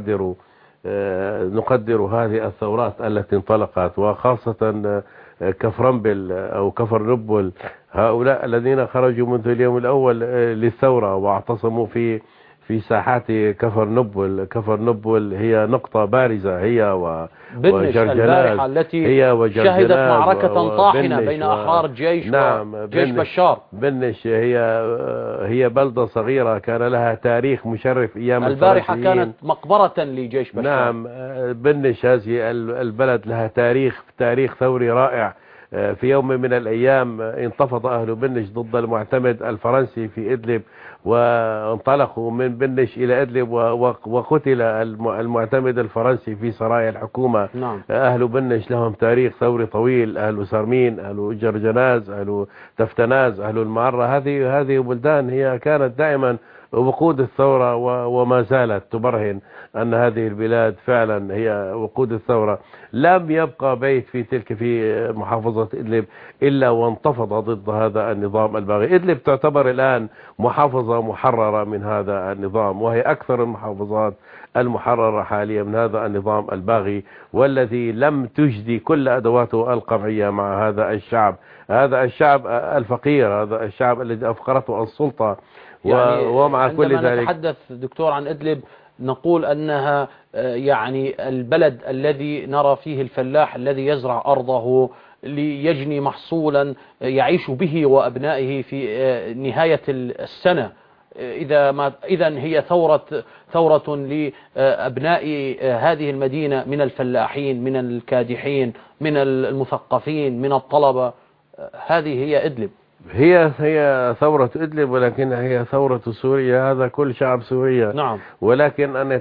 نقدر هذه الثورات التي انطلقت، وخاصة كفرنبل أو كفر نبل، هؤلاء الذين خرجوا منذ اليوم الأول للثورة واعتصموا في ساحات كفر نبل. كفر نبل هي نقطة بارزة، هي وجرجناز التي شهدت معركة طاحنة بين أحرار الجيش وجيش بشار. بنش هي بلدة صغيرة كان لها تاريخ مشرف أيام البارحة كانت مقبرة لجيش بشار. نعم، بنش هذه البلد لها تاريخ ثوري رائع. في يوم من الأيام انتفض أهل بنش ضد المعتمد الفرنسي في إدلب، وانطلقوا من بنش إلى إدلب، وقتل المعتمد الفرنسي في سرايا الحكومة. نعم. أهل بنش لهم تاريخ ثوري طويل، أهل سرمين، أهل جرجناز، أهل تفتناز، أهل المعرة. هذه بلدان هي كانت دائما وقود الثورة، وما زالت تبرهن أن هذه البلاد فعلا هي وقود الثورة. لم يبقى بيت في محافظة إدلب إلا وانتفض ضد هذا النظام الباغي. إدلب تعتبر الآن محافظة محررة من هذا النظام، وهي أكثر المحافظات المحررة حاليا من هذا النظام الباغي، والذي لم تجدي كل أدواته القمعية مع هذا الشعب الفقير، هذا الشعب الذي أفقرته السلطة. يعني ومع كل ذلك نتحدث دكتور عن إدلب نقول أنها يعني البلد الذي نرى فيه الفلاح الذي يزرع أرضه ليجني محصولا يعيش به وأبنائه في نهاية السنة. إذن هي ثورة لأبناء هذه المدينة من الفلاحين، من الكادحين، من المثقفين، من الطلبة. هذه هي إدلب. هي ثورة إدلب، ولكن هي ثورة سوريا، هذا كل شعب سوريا. نعم. ولكن أن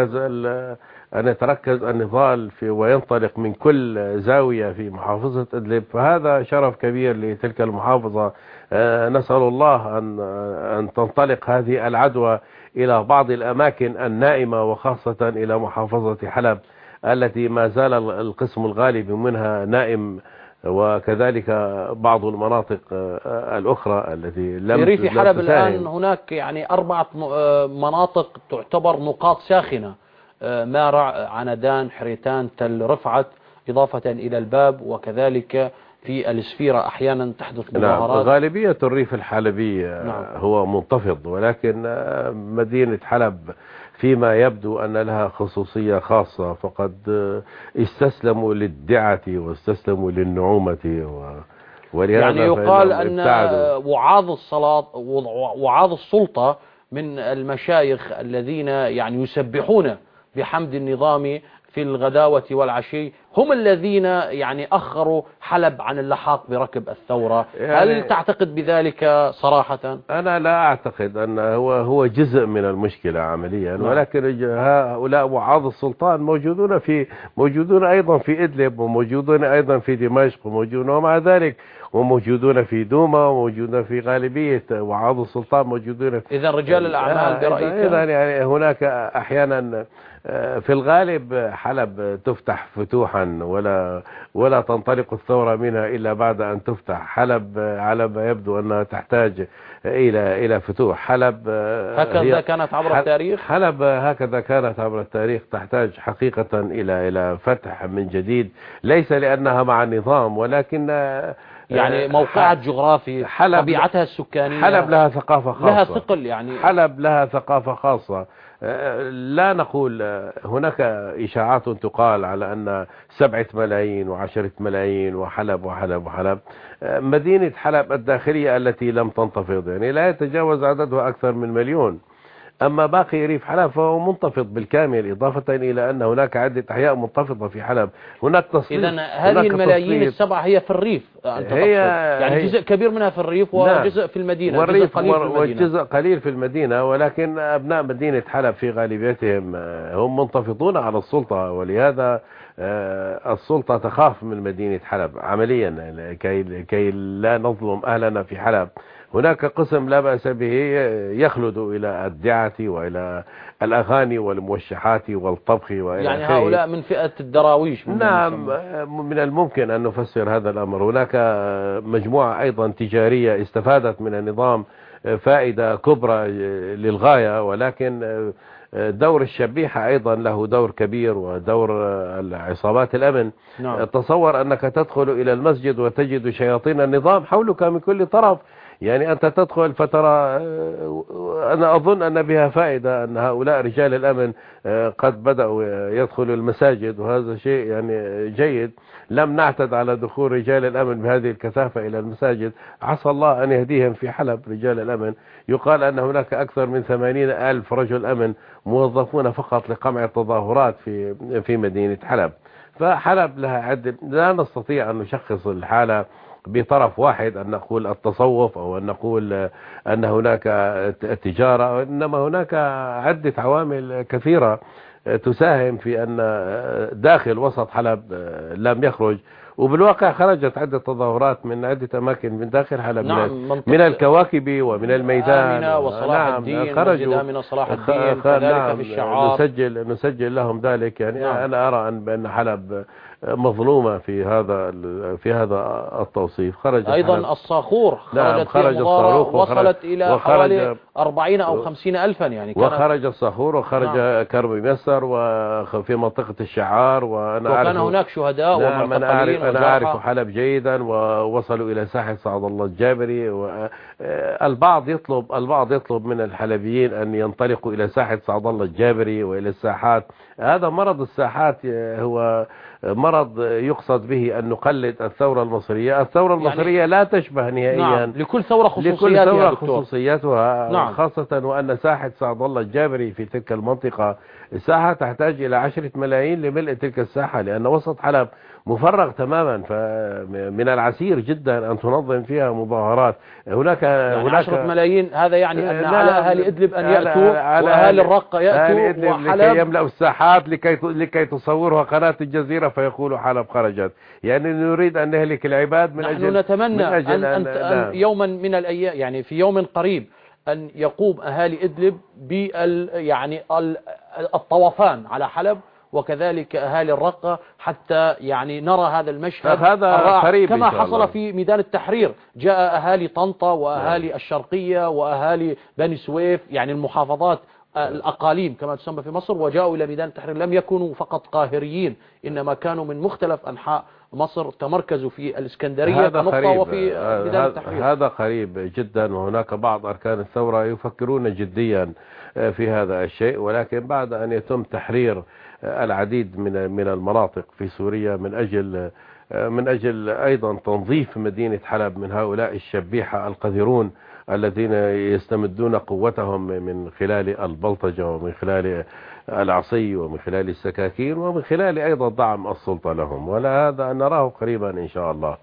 يتركز النضال وينطلق من كل زاوية في محافظة إدلب، فهذا شرف كبير لتلك المحافظة. نسأل الله أن تنطلق هذه العدوى إلى بعض الأماكن النائمة، وخاصة إلى محافظة حلب التي ما زال القسم الغالب منها نائم، وكذلك بعض المناطق الأخرى التي لم في ريف حلب تساهم. الآن هناك يعني 4 مناطق تعتبر نقاط ساخنة: مارع، عندان، حريتان، تل رفعت، إضافة إلى الباب، وكذلك في السفيرة أحيانا تحدث مظاهرات. نعم، غالبية الريف الحلبي نعم. هو منتفض، ولكن مدينة حلب فيما يبدو أن لها خصوصية خاصة، فقد استسلموا للدعة واستسلموا للنعومة، يعني يقال أن وعاظ السلطة من المشايخ الذين يعني يسبحون بحمد النظام في الغداوة والعشي هم الذين يعني أخروا حلب عن اللحاق بركب الثورة. يعني هل تعتقد بذلك صراحة؟ أنا لا أعتقد أن هو جزء من المشكلة عمليا، ولكن هؤلاء وعاظ السلطان موجودون أيضا في إدلب، وموجودون أيضا في دمشق، وموجودون ومع ذلك وموجودون في دوما، وموجودون في غالبية وعاظ السلطان موجودون. إذا رجال الأعمال برأيك؟ إذا يعني هناك أحيانا في الغالب حلب تفتح فتوحا ولا تنطلق الثورة منها إلا بعد أن تفتح. حلب على ما يبدو أنها تحتاج إلى فتوح. حلب هكذا كانت عبر التاريخ. حلب هكذا كانت عبر التاريخ، تحتاج حقيقة إلى فتح من جديد، ليس لأنها مع النظام، ولكن يعني موقعها الجغرافي، طبيعتها السكانية. حلب لها ثقافة خاصة، لها ثقل يعني. حلب لها ثقافة خاصة. لا نقول هناك إشاعات تقال على أن 7 ملايين و10 ملايين وحلب. مدينة حلب الداخلية التي لم تنتفض يعني لا يتجاوز عددها أكثر من 1,000,000. أما باقي ريف حلب فهو منتفض بالكامل، إضافة إلى أن هناك عدة أحياء منتفضة في حلب. هناك تصنيف. إذن هذه الملايين ال7 هي في الريف أنت تقصد؟ يعني جزء كبير منها في الريف وجزء في المدينة، وجزء قليل في المدينة، ولكن أبناء مدينة حلب في غالبيتهم هم منتفضون على السلطة، ولهذا السلطة تخاف من مدينة حلب عمليا كي لا نظلم أهلنا في حلب. هناك قسم لا بأس به يخلد إلى الدعة وإلى الأغاني والموشحات والطبخ وإلى يعني هؤلاء من فئة الدراويش. نعم، من الممكن أن نفسر هذا الأمر. هناك مجموعة أيضا تجارية استفادت من النظام فائدة كبرى للغاية، ولكن دور الشبيحة أيضا له دور كبير، ودور عصابات الأمن. نعم. تصور أنك تدخل إلى المسجد وتجد شياطين النظام حولك من كل طرف. يعني أنت تدخل فترى، أنا أظن أن بها فائدة أن هؤلاء رجال الأمن قد بدأوا يدخلوا المساجد، وهذا شيء يعني جيد. لم نعتد على دخول رجال الأمن بهذه الكثافة إلى المساجد. عسى الله أن يهديهم في حلب رجال الأمن. يقال أن هناك أكثر من 80,000 رجل أمن موظفون فقط لقمع التظاهرات في مدينة حلب. فحلب لها عدة، لا نستطيع أن نشخص الحالة بطرف واحد، أن نقول التصوف أو أن نقول أن هناك تجارة، إنما هناك عدة عوامل كثيرة تساهم في أن داخل وسط حلب لم يخرج. وبالواقع خرجت عدة تظاهرات من عدة أماكن من داخل حلب. نعم، من الكواكب ومن الميدان آمنة وصلاح الدين، خرجوا من صلاح الدين كذلك في الشعار. نسجل لهم ذلك. يعني نعم. أنا أرى أن حلب مظلومة في هذا التوصيف. خرج أيضا الصاخور خرج الصاروخ وصلت إلى حوالي 40 أو 50 ألفا يعني. وخرج الصاخور وخرج نعم. كرب ميسر وفي منطقة الشعار. وكان هناك شهداء ومعتقلين. أنا أعرف حلب جيدا، ووصلوا إلى ساحة سعد الله الجابري. البعض يطلب من الحلبيين أن ينطلقوا إلى ساحة سعد الله الجابري وإلى الساحات. هذا مرض الساحات، هو مرض يقصد به أن نقلد الثورة المصرية. الثورة المصرية يعني لا تشبه نهائيا. نعم. لكل ثورة خصوصياتها. نعم. خاصة وأن ساحة سعد الله الجابري في تلك المنطقة ساحة تحتاج إلى 10 ملايين لملء تلك الساحة، لأن وسط حلب مفرغ تماما، فمن العسير جدا أن تنظم فيها مظاهرات. هناك 10 ملايين، هذا يعني أن على أهالي إدلب أن يأتوا، وأهالي الرقة يأتوا، وحلب لكي يملأوا الساحات، لكي تصورها قناة الجزيرة فيقولوا حلب خرجت. يعني نريد أن نهلك العباد نحن نتمنى أن يوما من الأيام، يعني في يوم قريب، أن يقوم أهالي إدلب يعني الطوفان على حلب، وكذلك أهالي الرقة، حتى يعني نرى هذا المشهد هذا كما حصل في ميدان التحرير. جاء أهالي طنطا وأهالي الشرقية وأهالي بني سويف، يعني المحافظات الأقاليم كما تسمى في مصر، وجاءوا إلى ميدان التحرير. لم يكونوا فقط قاهريين، إنما كانوا من مختلف أنحاء مصر، تمركزوا في الإسكندرية كنقطة وفي ميدان التحرير. هذا قريب جدا. وهناك بعض أركان الثورة يفكرون جديا في هذا الشيء، ولكن بعد أن يتم تحرير العديد من المناطق في سوريا من أجل أيضا تنظيف مدينة حلب من هؤلاء الشبيحة القذرون الذين يستمدون قوتهم من خلال البلطجة ومن خلال العصي ومن خلال السكاكين ومن خلال أيضا دعم السلطة لهم، ولا هذا نراه قريبا إن شاء الله.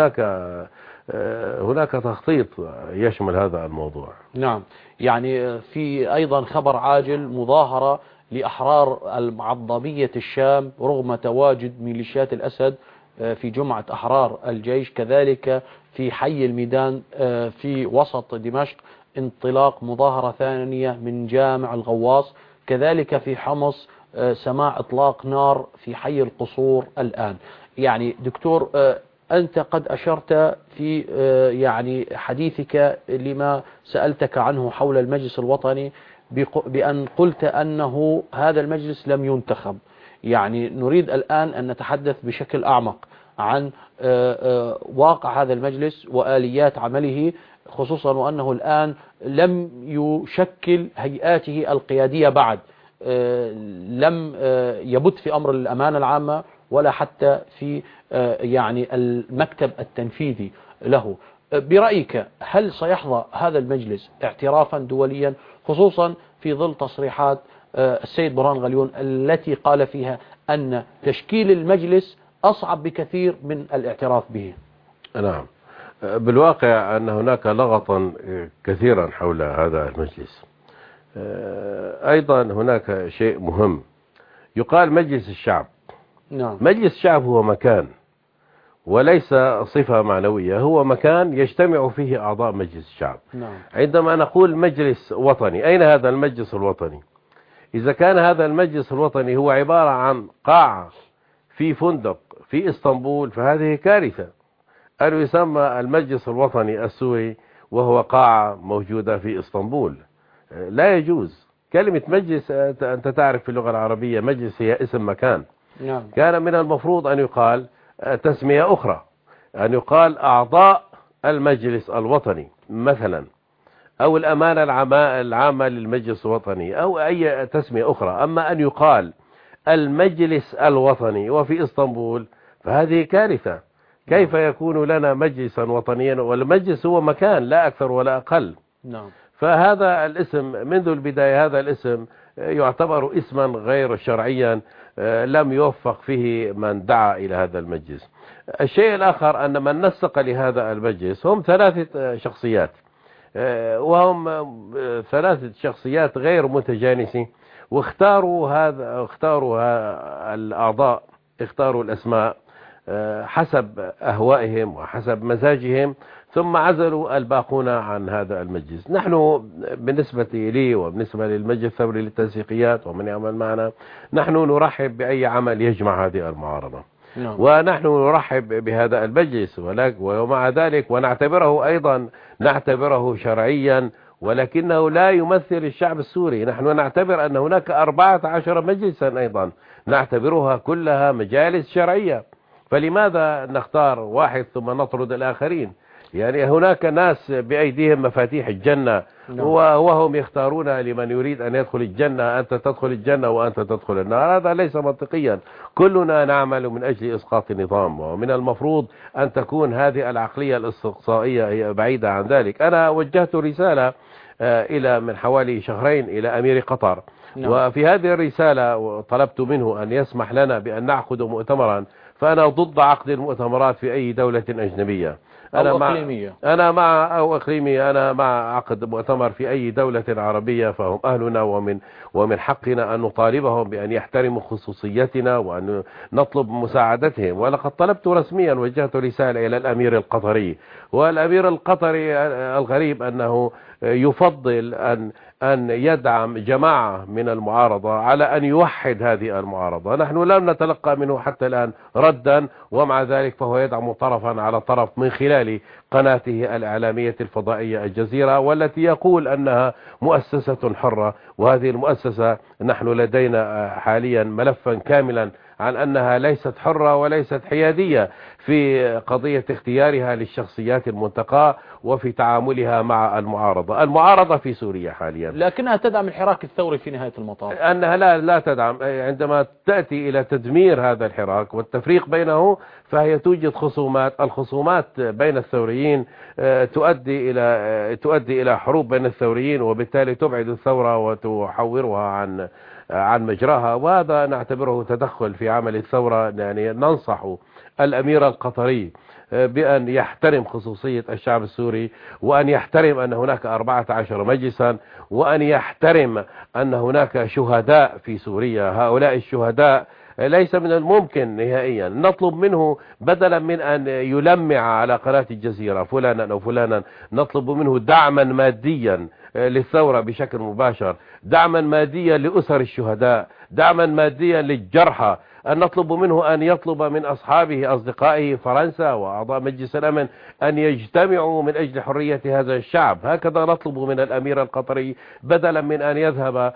هناك تخطيط يشمل هذا الموضوع. نعم، يعني في أيضا خبر عاجل، مظاهرة لأحرار المعظمية الشام رغم تواجد ميليشيات الأسد في جمعة أحرار الجيش، كذلك في حي الميدان في وسط دمشق انطلاق مظاهرة ثانية من جامع الغواص، كذلك في حمص سماع إطلاق نار في حي القصور الآن. يعني دكتور، أنت قد أشرت في يعني حديثك لما سألتك عنه حول المجلس الوطني بأن قلت أنه هذا المجلس لم ينتخب. يعني نريد الآن أن نتحدث بشكل أعمق عن واقع هذا المجلس وآليات عمله، خصوصا وأنه الآن لم يشكل هيئاته القيادية بعد، لم يبت في أمر الأمانة العامة ولا حتى في يعني المكتب التنفيذي له. برأيك هل سيحظى هذا المجلس اعترافا دوليا، خصوصا في ظل تصريحات السيد برهان غليون التي قال فيها أن تشكيل المجلس أصعب بكثير من الاعتراف به؟ نعم، بالواقع أن هناك لغطا كثيرا حول هذا المجلس. أيضا هناك شيء مهم، يقال مجلس الشعب. نعم. مجلس الشعب هو مكان وليس صفة معنوية، هو مكان يجتمع فيه أعضاء مجلس الشعب. نعم. عندما نقول مجلس وطني، أين هذا المجلس الوطني؟ إذا كان هذا المجلس الوطني هو عبارة عن قاعة في فندق في إسطنبول فهذه كارثة. أن يسمى المجلس الوطني السوري وهو قاعة موجودة في إسطنبول، لا يجوز. كلمة مجلس أنت تعرف في اللغة العربية مجلس هي اسم مكان. نعم. كان من المفروض أن يقال تسمية أخرى، أن يقال أعضاء المجلس الوطني مثلا، أو الأمانة العامة للمجلس الوطني، أو أي تسمية أخرى. أما أن يقال المجلس الوطني وفي إسطنبول فهذه كارثة. كيف يكون لنا مجلسا وطنيا والمجلس هو مكان لا أكثر ولا أقل؟ نعم. فهذا الاسم منذ البداية، هذا الاسم يعتبر اسما غير شرعيا لم يوفق فيه من دعا إلى هذا المجلس. الشيء الآخر أن من نسق لهذا المجلس هم 3 شخصيات، وهم 3 شخصيات غير متجانسين، واختاروا الأعضاء، اختاروا الأسماء حسب أهوائهم وحسب مزاجهم، ثم عزلوا الباقون عن هذا المجلس. نحن بالنسبة لي وبالنسبة للمجلس الثوري للتنسيقيات ومن يعمل معنا، نحن نرحب بأي عمل يجمع هذه المعارضة. نعم. ونحن نرحب بهذا المجلس، ومع ذلك ونعتبره أيضا شرعيا، ولكنه لا يمثل الشعب السوري. نحن نعتبر أن هناك 14 مجلسا أيضا نعتبرها كلها مجالس شرعية، فلماذا نختار واحد ثم نطرد الآخرين؟ يعني هناك ناس بأيديهم مفاتيح الجنة وهم يختارون لمن يريد أن يدخل الجنة، أنت تدخل الجنة وأنت تدخل النار. هذا ليس منطقيا. كلنا نعمل من أجل إسقاط النظام، ومن المفروض أن تكون هذه العقلية الاستقصائية هي بعيدة عن ذلك. أنا وجهت رسالة من حوالي شهرين إلى أمير قطر، وفي هذه الرسالة طلبت منه أن يسمح لنا بأن نعقد مؤتمرا، فأنا ضد عقد المؤتمرات في أي دولة أجنبية. أنا مع عقد مؤتمر في أي دولة عربية، فهم أهلنا ومن حقنا أن نطالبهم بأن يحترموا خصوصيتنا وأن نطلب مساعدتهم. ولقد طلبت رسميا، وجهت رسالة إلى الأمير القطري، والأمير القطري الغريب أنه يفضل أن يدعم جماعة من المعارضة على أن يوحد هذه المعارضة. نحن لم نتلقى منه حتى الآن ردا، ومع ذلك فهو يدعم طرفا على طرف من خلال قناته الإعلامية الفضائية الجزيرة، والتي يقول أنها مؤسسة حرة. وهذه المؤسسة نحن لدينا حاليا ملفا كاملا عن أنها ليست حرة وليست حيادية في قضية اختيارها للشخصيات المنتقاة وفي تعاملها مع المعارضة في سوريا حاليا، لكنها تدعم الحراك الثوري في نهاية المطاف. أنها لا تدعم. عندما تأتي إلى تدمير هذا الحراك والتفريق بينه، فهي توجد الخصومات بين الثوريين تؤدي إلى حروب بين الثوريين، وبالتالي تبعد الثورة وتحورها عن مجراها، وهذا نعتبره تدخل في عمل الثورة. يعني ننصح الأمير القطري بأن يحترم خصوصية الشعب السوري، وأن يحترم أن هناك 14 مجلسا، وأن يحترم أن هناك شهداء في سوريا. هؤلاء الشهداء ليس من الممكن نهائيا نطلب منه، بدلا من أن يلمع على قناة الجزيرة فلانا أو فلانا، نطلب منه دعما ماديا للثورة بشكل مباشر، دعما ماديا لأسر الشهداء، دعما ماديا للجرحى، أن نطلب منه أن يطلب من أصحابه أصدقائه فرنسا وأعضاء مجلس الأمن أن يجتمعوا من أجل حرية هذا الشعب. هكذا نطلب من الأمير القطري، بدلا من أن يذهب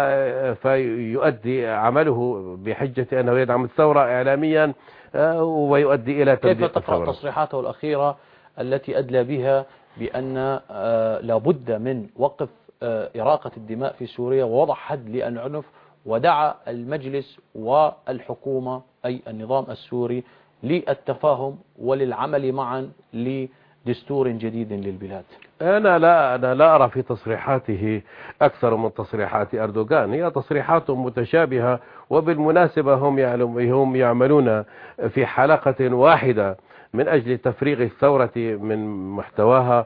فيؤدي عمله بحجة أنه يدعم الثورة إعلاميا ويؤدي إلى تبديل كيف تقرأ تصريحاته الأخيرة التي أدلى بها بأن لابد من وقف إراقة الدماء في سوريا ووضع حد للعنف، ودعا المجلس والحكومة أي النظام السوري للتفاهم وللعمل معا لدستور جديد للبلاد؟ أنا لا أرى في تصريحاته أكثر من تصريحات أردوغان، هي تصريحات متشابهة. وبالمناسبة هم يعملون في حلقة واحدة من أجل تفريغ الثورة من محتواها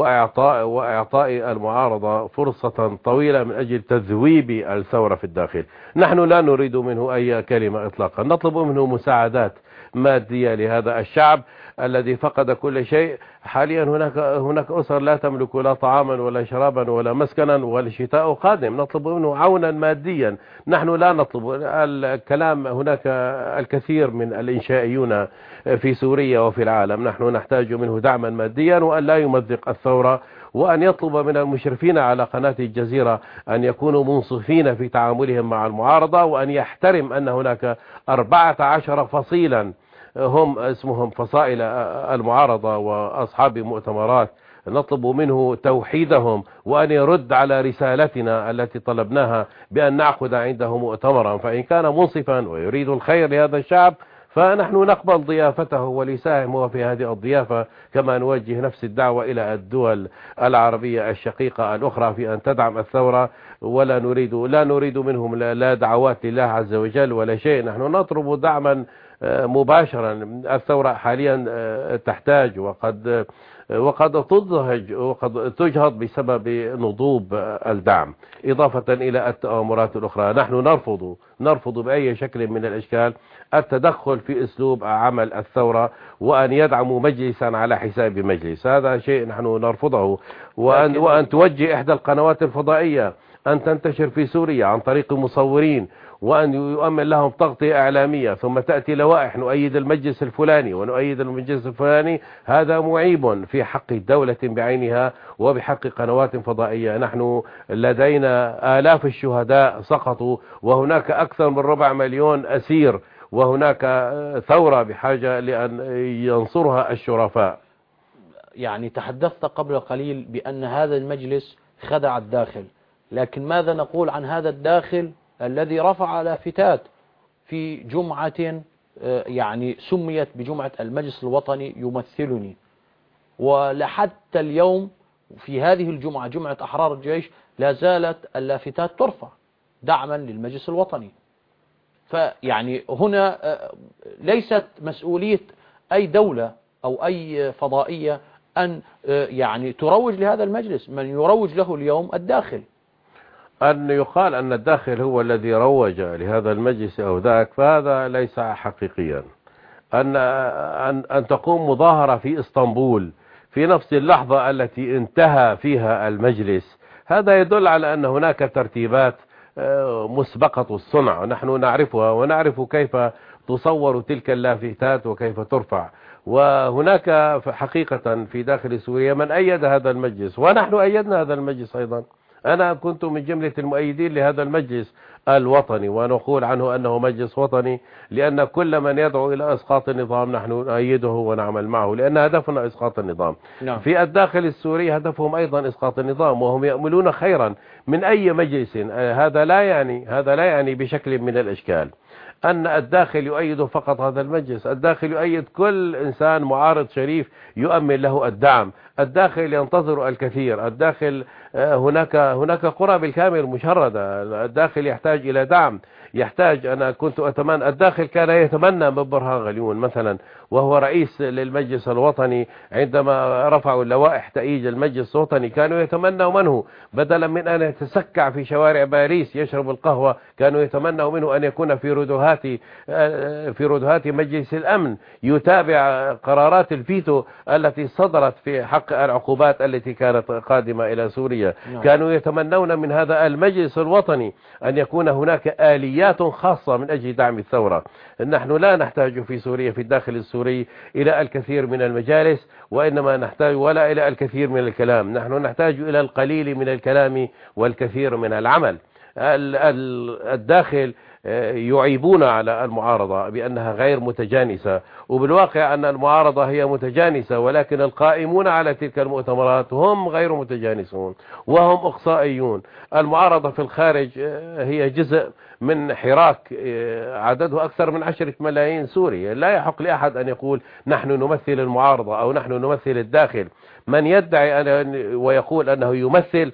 وإعطاء المعارضة فرصة طويلة من أجل تذويب الثورة في الداخل. نحن لا نريد منه أي كلمة إطلاقا، نطلب منه مساعدات مادية لهذا الشعب الذي فقد كل شيء. حاليا هناك أسر لا تملك لا طعاما ولا شرابا ولا مسكنا، والشتاء قادم، نطلب منه عونا ماديا. نحن لا نطلب الكلام، هناك الكثير من الإنشائيون في سوريا وفي العالم، نحن نحتاج منه دعما ماديا، وأن لا يمزق الثورة، وأن يطلب من المشرفين على قناة الجزيرة أن يكونوا منصفين في تعاملهم مع المعارضة، وأن يحترم أن هناك 14 فصيلا هم اسمهم فصائل المعارضة وأصحاب مؤتمرات، نطلب منه توحيدهم، وأن يرد على رسالتنا التي طلبناها بأن نعقد عنده مؤتمرا. فإن كان منصفا ويريد الخير لهذا الشعب فنحن نقبل ضيافته وليساهم هو في هذه الضيافة، كما نوجه نفس الدعوة إلى الدول العربية الشقيقة الأخرى في أن تدعم الثورة. ولا نريد منهم لا دعوات لله عز وجل ولا شيء، نحن نطلب دعما مباشرا. الثورة حاليا تحتاج وقد تجهض بسبب نضوب الدعم، إضافة إلى التآمرات الأخرى. نحن نرفض بأي شكل من الأشكال التدخل في أسلوب عمل الثورة، وأن يدعموا مجلسا على حساب مجلس، هذا شيء نحن نرفضه. وأن توجه إحدى القنوات الفضائية أن تنتشر في سوريا عن طريق مصورين، وأن يؤمن لهم تغطية إعلامية، ثم تأتي لوائح نؤيد المجلس الفلاني ونؤيد المجلس الفلاني، هذا معيب في حق دولة بعينها وبحق قنوات فضائية. نحن لدينا آلاف الشهداء سقطوا، وهناك أكثر من 4 مليون أسير، وهناك ثورة بحاجة لأن ينصرها الشرفاء. يعني تحدثت قبل قليل بأن هذا المجلس خدع الداخل، لكن ماذا نقول عن هذا الداخل الذي رفع لافتات في جمعة يعني سميت بجمعة المجلس الوطني يمثلني، ولحتى اليوم في هذه الجمعة جمعة أحرار الجيش لا زالت اللافتات ترفع دعما للمجلس الوطني. فيعني هنا ليست مسؤولية أي دولة أو أي فضائية أن يعني تروج لهذا المجلس، من يروج له اليوم الداخل. أن يقال أن الداخل هو الذي روج لهذا المجلس أو ذاك فهذا ليس حقيقيا. أن تقوم مظاهرة في إسطنبول في نفس اللحظة التي انتهى فيها المجلس، هذا يدل على أن هناك ترتيبات مسبقة الصنع نحن نعرفها، ونعرف كيف تصور تلك اللافتات وكيف ترفع. وهناك حقيقة في داخل سوريا من أيد هذا المجلس، ونحن أيدنا هذا المجلس أيضا. أنا كنت من جملة المؤيدين لهذا المجلس الوطني، ونقول عنه أنه مجلس وطني لأن كل من يدعو إلى إسقاط النظام نحن نؤيده ونعمل معه، لأن هدفنا إسقاط النظام. نعم. في الداخل السوري هدفهم أيضا إسقاط النظام، وهم يأملون خيرا من أي مجلس. هذا لا يعني بشكل من الأشكال أن الداخل يؤيد فقط هذا المجلس. الداخل يؤيد كل إنسان معارض شريف يؤمن له الدعم. الداخل ينتظر الكثير، الداخل هناك قرى بالكامل مشردة، الداخل يحتاج إلى دعم، يحتاج. أنا كنت أتمنى، الداخل كان يتمنى من برهان غليون مثلا وهو رئيس للمجلس الوطني، عندما رفعوا اللوائح تأييد المجلس الوطني كانوا يتمنوا منه بدلا من أن يتسكع في شوارع باريس يشرب القهوة، كانوا يتمنوا منه أن يكون في ردهات مجلس الأمن يتابع قرارات الفيتو التي صدرت في حق العقوبات التي كانت قادمة إلى سوريا. كانوا يتمنون من هذا المجلس الوطني أن يكون هناك آليات خاصة من أجل دعم الثورة. نحن لا نحتاج في سوريا في الداخل السوري إلى الكثير من المجالس، وإنما نحتاج ولا إلى الكثير من الكلام، نحن نحتاج إلى القليل من الكلام والكثير من العمل. الداخل يعيبون على المعارضة بأنها غير متجانسة، وبالواقع أن المعارضة هي متجانسة، ولكن القائمون على تلك المؤتمرات هم غير متجانسون وهم إقصائيون. المعارضة في الخارج هي جزء من حراك عدده أكثر من 10 ملايين سوري. لا يحق لأحد أن يقول نحن نمثل المعارضة أو نحن نمثل الداخل. من يدعي ويقول أنه يمثل،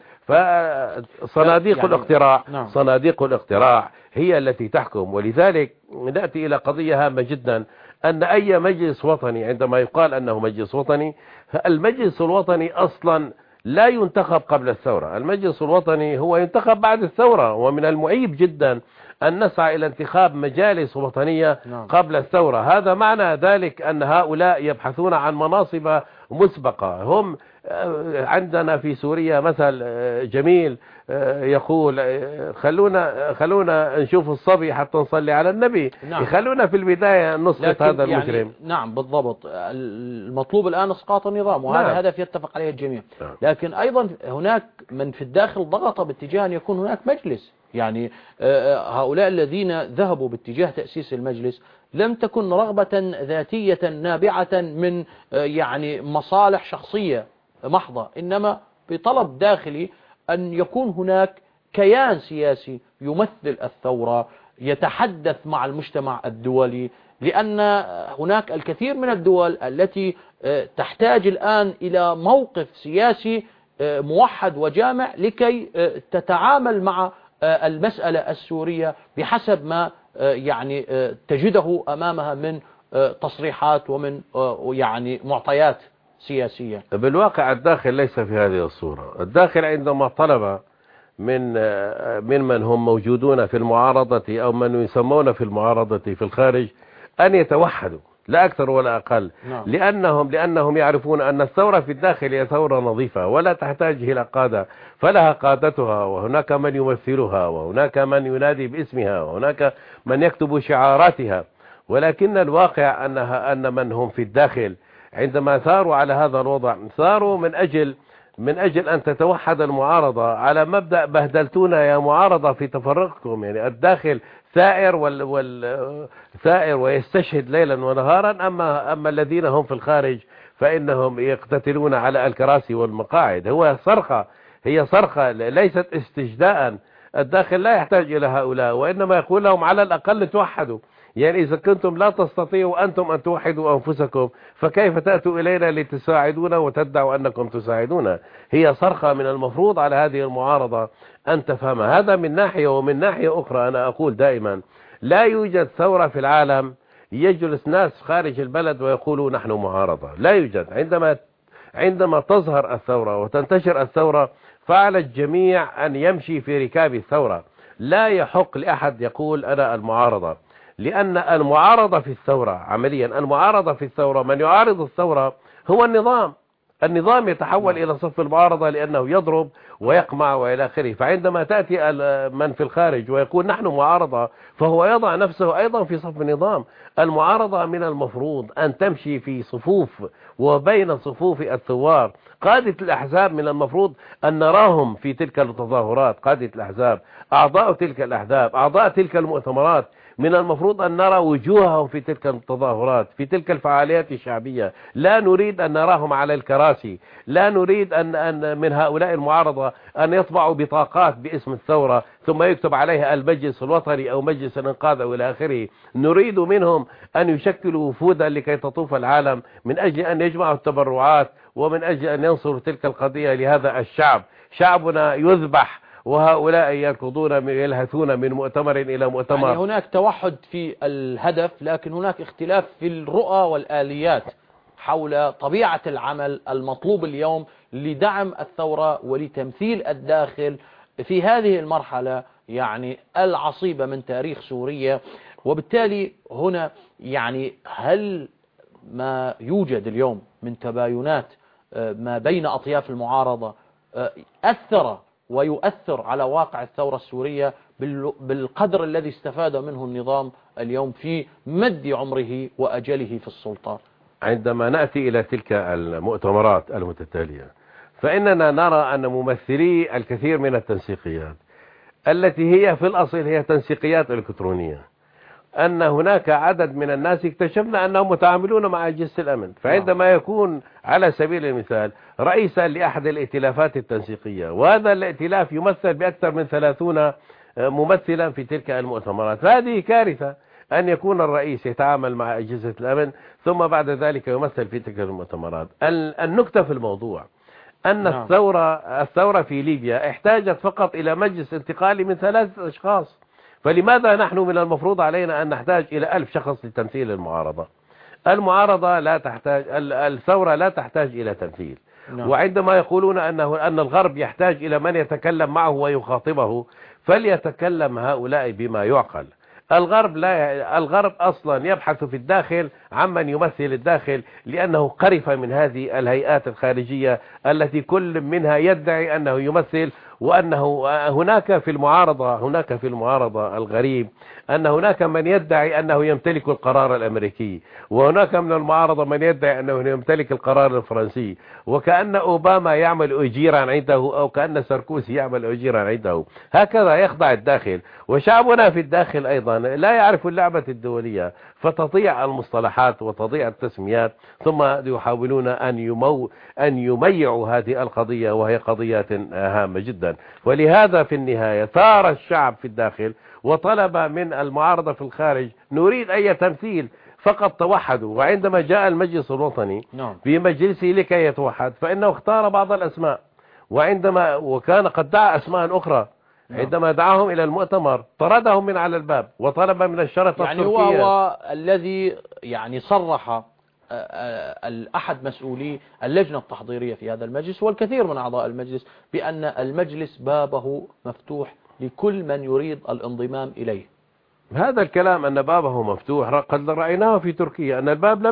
فصناديق الاقتراع صناديق الاقتراع هي التي تحكم. ولذلك نأتي إلى قضية هامة جدا، أن أي مجلس وطني عندما يقال أنه مجلس وطني، المجلس الوطني أصلا لا ينتخب قبل الثورة، المجلس الوطني هو ينتخب بعد الثورة. ومن المعيب جدا أن نسعى إلى انتخاب مجالس وطنية قبل الثورة. هذا معنى ذلك أن هؤلاء يبحثون عن مناصب مسبقة. هم عندنا في سوريا مثل جميل يقول خلونا نشوف الصبي حتى نصلي على النبي. خلونا في البداية نسقط هذا المجرم. يعني نعم بالضبط، المطلوب الآن إسقاط النظام، وهذا هدف يتفق عليه الجميع. لكن أيضا هناك من في الداخل ضغط باتجاه أن يكون هناك مجلس. يعني هؤلاء الذين ذهبوا باتجاه تأسيس المجلس لم تكن رغبة ذاتية نابعة من يعني مصالح شخصية محضة، إنما بطلب داخلي أن يكون هناك كيان سياسي يمثل الثورة، يتحدث مع المجتمع الدولي، لأن هناك الكثير من الدول التي تحتاج الآن إلى موقف سياسي موحد وجامع لكي تتعامل مع المسألة السورية بحسب ما يعني تجده أمامها من تصريحات ومن يعني معطيات سياسية. بالواقع الداخل ليس في هذه الصورة. الداخل عندما طلب من هم موجودون في المعارضة أو من يسمون في المعارضة في الخارج أن يتوحدوا، لا أكثر ولا أقل. لأنهم يعرفون أن الثورة في الداخل هي ثورة نظيفة ولا تحتاج إلى قادة، فلها قادتها، وهناك من يمثلها، وهناك من ينادي باسمها، وهناك من يكتب شعاراتها. ولكن الواقع أن من هم في الداخل عندما ثاروا على هذا الوضع ثاروا من أجل أن تتوحد المعارضة على مبدأ بهدلتونا يا معارضة في تفرقكم. يعني الداخل ثائر ويستشهد ليلا ونهارا، أما الذين هم في الخارج فإنهم يقتتلون على الكراسي والمقاعد. هي صرخة ليست استجداء. الداخل لا يحتاج إلى هؤلاء، وإنما يقول لهم على الأقل توحدوا. يعني إذا كنتم لا تستطيعوا أنتم أن توحدوا أنفسكم، فكيف تأتوا إلينا لتساعدونا وتدعوا أنكم تساعدونا؟ هي صرخة من المفروض على هذه المعارضة أن تفهم هذا من ناحية. ومن ناحية أخرى أنا أقول دائما لا يوجد ثورة في العالم يجلس ناس خارج البلد ويقولوا نحن معارضة، لا يوجد. عندما تظهر الثورة وتنتشر الثورة فعلى الجميع أن يمشي في ركاب الثورة. لا يحق لأحد يقول أنا المعارضة، لأن المعارضة في الثورة عمليا المعارضة في الثورة من يعارض الثورة هو النظام يتحول إلى صف المعارضة لأنه يضرب ويقمع وإلى آخره. فعندما تأتي من في الخارج ويقول نحن معارضة فهو يضع نفسه أيضا في صف النظام. المعارضة من المفروض أن تمشي في صفوف وبين صفوف الثوار. قادة الأحزاب من المفروض أن نراهم في تلك التظاهرات، قادة الأحزاب، أعضاء تلك الأحزاب، أعضاء تلك المؤتمرات من المفروض أن نرى وجوههم في تلك التظاهرات، في تلك الفعاليات الشعبية. لا نريد أن نراهم على الكراسي، لا نريد أن من هؤلاء المعارضة أن يطبعوا بطاقات باسم الثورة ثم يكتب عليها المجلس الوطني أو مجلس الإنقاذ أو إلى آخره. نريد منهم أن يشكلوا وفودا لكي تطوف العالم من أجل أن يجمعوا التبرعات ومن أجل أن ينصروا تلك القضية لهذا الشعب. شعبنا يذبح وهؤلاء يركضون يلهثون من مؤتمر إلى مؤتمر. يعني هناك توحد في الهدف، لكن هناك اختلاف في الرؤى والآليات حول طبيعة العمل المطلوب اليوم لدعم الثورة ولتمثيل الداخل في هذه المرحلة يعني العصيبة من تاريخ سوريا. وبالتالي هنا يعني هل ما يوجد اليوم من تباينات ما بين أطياف المعارضة أثر ويؤثر على واقع الثورة السورية بالقدر الذي استفاد منه النظام اليوم في مد عمره وأجله في السلطة؟ عندما نأتي إلى تلك المؤتمرات المتتالية فإننا نرى أن ممثلي الكثير من التنسيقيات التي هي في الأصل هي تنسيقيات إلكترونية، أن هناك عدد من الناس اكتشفنا أنهم متعاملون مع أجهزة الأمن. فعندما يكون على سبيل المثال رئيسا لأحد الائتلافات التنسيقية، وهذا الائتلاف يمثل بأكثر من 30 ممثلا في تلك المؤتمرات، فهذه كارثة أن يكون الرئيس يتعامل مع أجهزة الأمن ثم بعد ذلك يمثل في تلك المؤتمرات. النكتة في الموضوع أن الثورة في ليبيا احتاجت فقط إلى مجلس انتقالي من 3 أشخاص، فلماذا نحن من المفروض علينا أن نحتاج إلى 1000 شخص لتمثيل المعارضة؟ المعارضة لا تحتاج، الثورة لا تحتاج إلى تمثيل. وعندما يقولون أن الغرب يحتاج إلى من يتكلم معه ويخاطبه، فليتكلم هؤلاء بما يعقل. الغرب أصلا يبحث في الداخل عمن يمثل الداخل، لأنه قرف من هذه الهيئات الخارجية التي كل منها يدعي أنه يمثل، وأنه هناك في المعارضة الغريب أن هناك من يدعي أنه يمتلك القرار الأمريكي، وهناك من المعارضة من يدعي أنه يمتلك القرار الفرنسي، وكأن أوباما يعمل أجيرا عنده أو كأن ساركوسي يعمل أجيرا عنده. هكذا يخضع الداخل، وشعبنا في الداخل أيضا لا يعرف اللعبة الدولية، فتضيع المصطلحات وتضيع التسميات، ثم يحاولون أن يميعوا هذه القضية وهي قضيات هامة جدا. ولهذا في النهاية ثار الشعب في الداخل وطلب من المعارضة في الخارج نريد أي تمثيل، فقط توحدوا. وعندما جاء المجلس الوطني في مجلسه لكي يتوحد فإنه اختار بعض الأسماء، وكان قد دعا أسماء أخرى. عندما دعاهم إلى المؤتمر طردهم من على الباب وطلب من الشرطة يعني التركية. هو الذي يعني صرح أحد مسؤولي اللجنة التحضيرية في هذا المجلس والكثير من أعضاء المجلس بأن المجلس بابه مفتوح لكل من يريد الانضمام إليه. هذا الكلام أن بابه مفتوح قد رأيناه في تركيا، أن الباب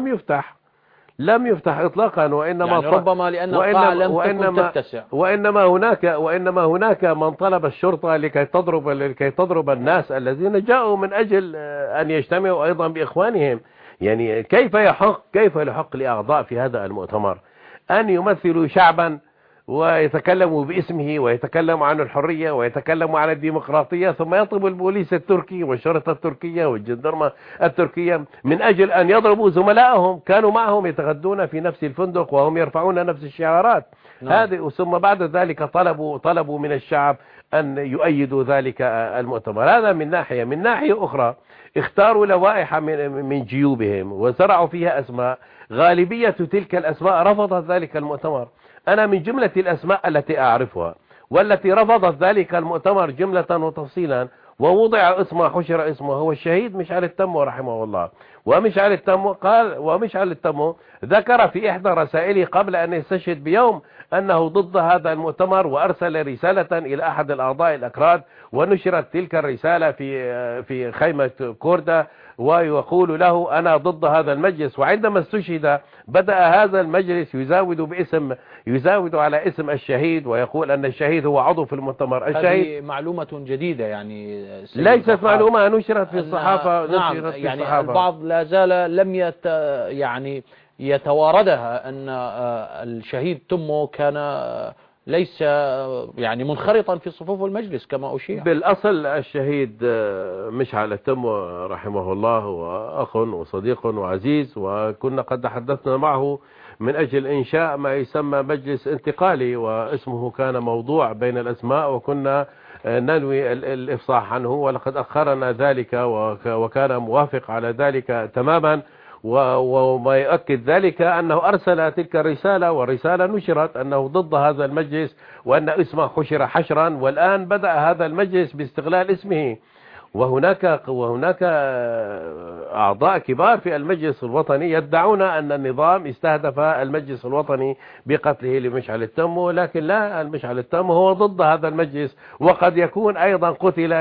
لم يفتح إطلاقا، وإنما يعني ربما لأن القاعة لم تكن تتسع، وإنما هناك من طلب الشرطة لكي تضرب الناس الذين جاءوا من أجل أن يجتمعوا أيضا بإخوانهم. يعني كيف يحق لأعضاء في هذا المؤتمر أن يمثلوا شعبا ويتكلموا باسمه ويتكلموا عن الحرية ويتكلموا عن الديمقراطية، ثم يطلب البوليس التركي والشرطة التركية والجندرمة التركية من أجل أن يضربوا زملائهم كانوا معهم يتغدون في نفس الفندق وهم يرفعون نفس الشعارات هذه. ثم بعد ذلك طلبوا من الشعب أن يؤيدوا ذلك المؤتمر. هذا من ناحية. من ناحية أخرى اختاروا لوائح من جيوبهم وزرعوا فيها أسماء، غالبية تلك الأسماء رفضت ذلك المؤتمر. أنا من جملة الأسماء التي أعرفها والتي رفضت ذلك المؤتمر جملة وتفصيلا ووضع اسمه حشر اسمه هو الشهيد مشعل التمو رحمه الله. ومشعل التمو ذكر في إحدى رسائله قبل أن يستشهد بيوم أنه ضد هذا المؤتمر، وأرسل رسالة إلى أحد الأعضاء الأكراد ونشرت تلك الرسالة في خيمة كوردا ويقول له أنا ضد هذا المجلس. وعندما استشهد بدأ هذا المجلس يزاود على اسم الشهيد ويقول أن الشهيد هو عضو في المؤتمر. هذه معلومة جديدة يعني ليست معلومة نشرت في الصحافة. نعم يعني البعض لا زال لم يتواردها أن الشهيد تمو كان ليس يعني منخرطا في صفوف المجلس كما أشيع. بالأصل الشهيد مشعل التمو رحمه الله هو أخ وصديق وعزيز، وكنا قد تحدثنا معه من أجل إنشاء ما يسمى مجلس انتقالي، واسمه كان موضوع بين الأسماء، وكنا ننوي الإفصاح عنه، ولقد أخرنا ذلك وكان موافق على ذلك تماما. وما يؤكد ذلك أنه أرسل تلك الرسالة، والرسالة نشرت أنه ضد هذا المجلس وأن اسمه حشر حشرا، والآن بدأ هذا المجلس باستغلال اسمه. وهناك أعضاء كبار في المجلس الوطني يدعون أن النظام استهدف المجلس الوطني بقتله لمشعل التمو، لكن لا، المشعل التمو هو ضد هذا المجلس، وقد يكون أيضا قتل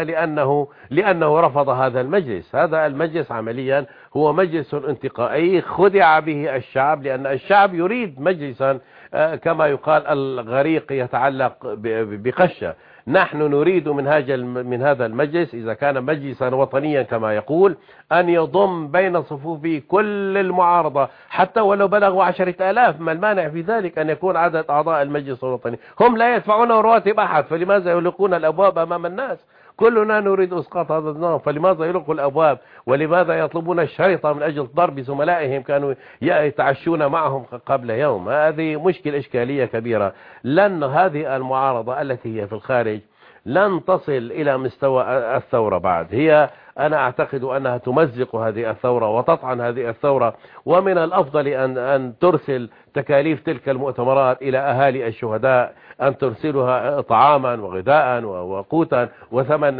لأنه رفض هذا المجلس. هذا المجلس عمليا هو مجلس انتقائي خدع به الشعب، لأن الشعب يريد مجلسا كما يقال الغريق يتعلق بقشة. نحن نريد من هذا المجلس، إذا كان مجلسا وطنيا كما يقول، أن يضم بين صفوفه كل المعارضة حتى ولو بلغوا 10,000. ما المانع في ذلك أن يكون عدد أعضاء المجلس الوطني؟ هم لا يدفعون رواتب أحد، فلماذا يغلقون الأبواب أمام الناس؟ كلنا نريد إسقاط هذا النظام، فلماذا يغلقوا الأبواب؟ ولماذا يطلبون الشريطة من أجل ضرب زملائهم كانوا يتعشون معهم قبل يوم؟ هذه إشكالية كبيرة. لأن هذه المعارضة التي هي في الخارج لن تصل إلى مستوى الثورة بعد. أنا أعتقد أنها تمزق هذه الثورة وتطعن هذه الثورة، ومن الأفضل أن ترسل تكاليف تلك المؤتمرات إلى أهالي الشهداء، أن ترسلها طعاما وغذاء وقوتا وثمن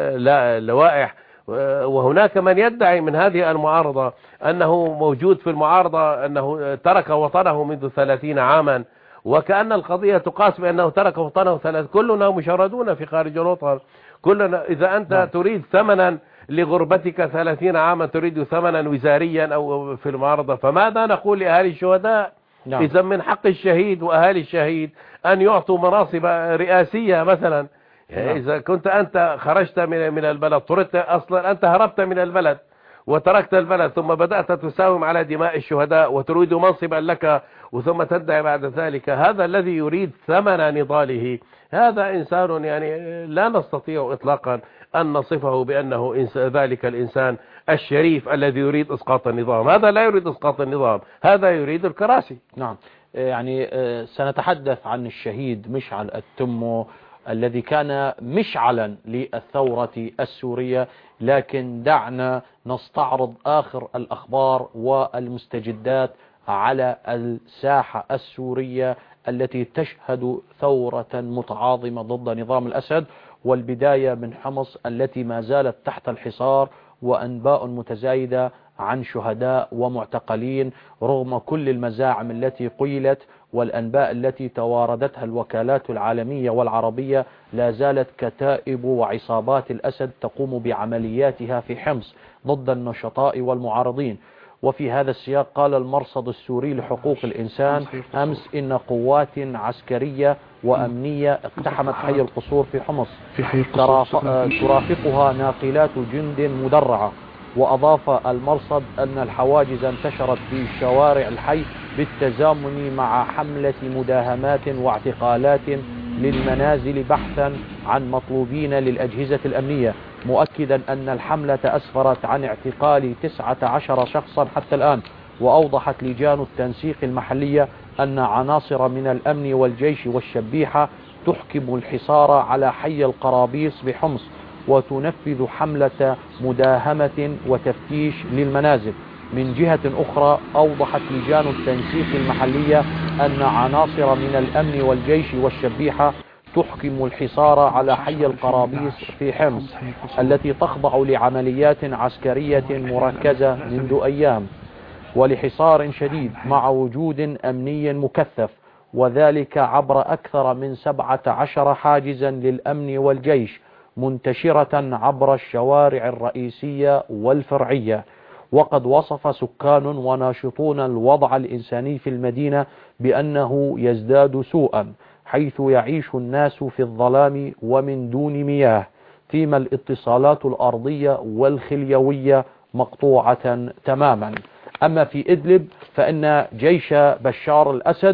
لوائح. وهناك من يدعي من هذه المعارضة أنه موجود في المعارضة أنه ترك وطنه منذ 30 عاما، وكأن القضية تقاس بأنه ترك وطنه كلنا مشردون في خارج الوطن. كلنا، إذا أنت تريد ثمنا لغربتك 30 عاما، تريد ثمنا وزاريا أو في المعارضة، فماذا نقول لأهالي الشهداء؟ إذا من حق الشهيد وأهالي الشهيد أن يعطوا مناصب رئاسية مثلا. إذا كنت أنت خرجت من البلد، طردت أصلا، أنت هربت من البلد وتركت البلد، ثم بدأت تساوم على دماء الشهداء وتريد منصبا لك، وثم تدعي بعد ذلك هذا الذي يريد ثمن نضاله. هذا إنسان يعني لا نستطيع إطلاقا أن نصفه بأنه ذلك الإنسان الشريف الذي يريد إسقاط النظام. هذا لا يريد إسقاط النظام، هذا يريد الكراسي. نعم، يعني سنتحدث عن الشهيد مشعل التمو الذي كان مشعلا للثورة السورية، لكن دعنا نستعرض آخر الأخبار والمستجدات على الساحة السورية التي تشهد ثورة متعاظمة ضد نظام الأسد، والبداية من حمص التي ما زالت تحت الحصار، وأنباء متزايدة عن شهداء ومعتقلين رغم كل المزاعم التي قيلت، والأنباء التي تواردتها الوكالات العالمية والعربية. لا زالت كتائب وعصابات الأسد تقوم بعملياتها في حمص ضد النشطاء والمعارضين. وفي هذا السياق قال المرصد السوري لحقوق الإنسان أمس إن قوات عسكرية وأمنية اقتحمت حي القصور في حمص ترافقها ناقلات جند مدرعة. وأضاف المرصد أن الحواجز انتشرت في شوارع الحي بالتزامن مع حملة مداهمات واعتقالات للمنازل بحثا عن مطلوبين للأجهزة الأمنية، مؤكدا أن الحملة أسفرت عن اعتقال 19 شخصا حتى الآن. وأوضحت لجان التنسيق المحلية أن عناصر من الأمن والجيش والشبيحة تحكم الحصار على حي القرابيس بحمص وتنفذ حملة مداهمة وتفتيش للمنازل. من جهة أخرى أوضحت لجان التنسيق المحلية أن عناصر من الأمن والجيش والشبيحة تحكم الحصار على حي القرابيس في حمص التي تخضع لعمليات عسكرية مركزة منذ أيام ولحصار شديد مع وجود أمني مكثف، وذلك عبر أكثر من 17 حاجزا للأمن والجيش منتشرة عبر الشوارع الرئيسية والفرعية. وقد وصف سكان وناشطون الوضع الإنساني في المدينة بأنه يزداد سوءا، حيث يعيش الناس في الظلام ومن دون مياه، فيما الاتصالات الأرضية والخليوية مقطوعة تماما. أما في إدلب فإن جيش بشار الأسد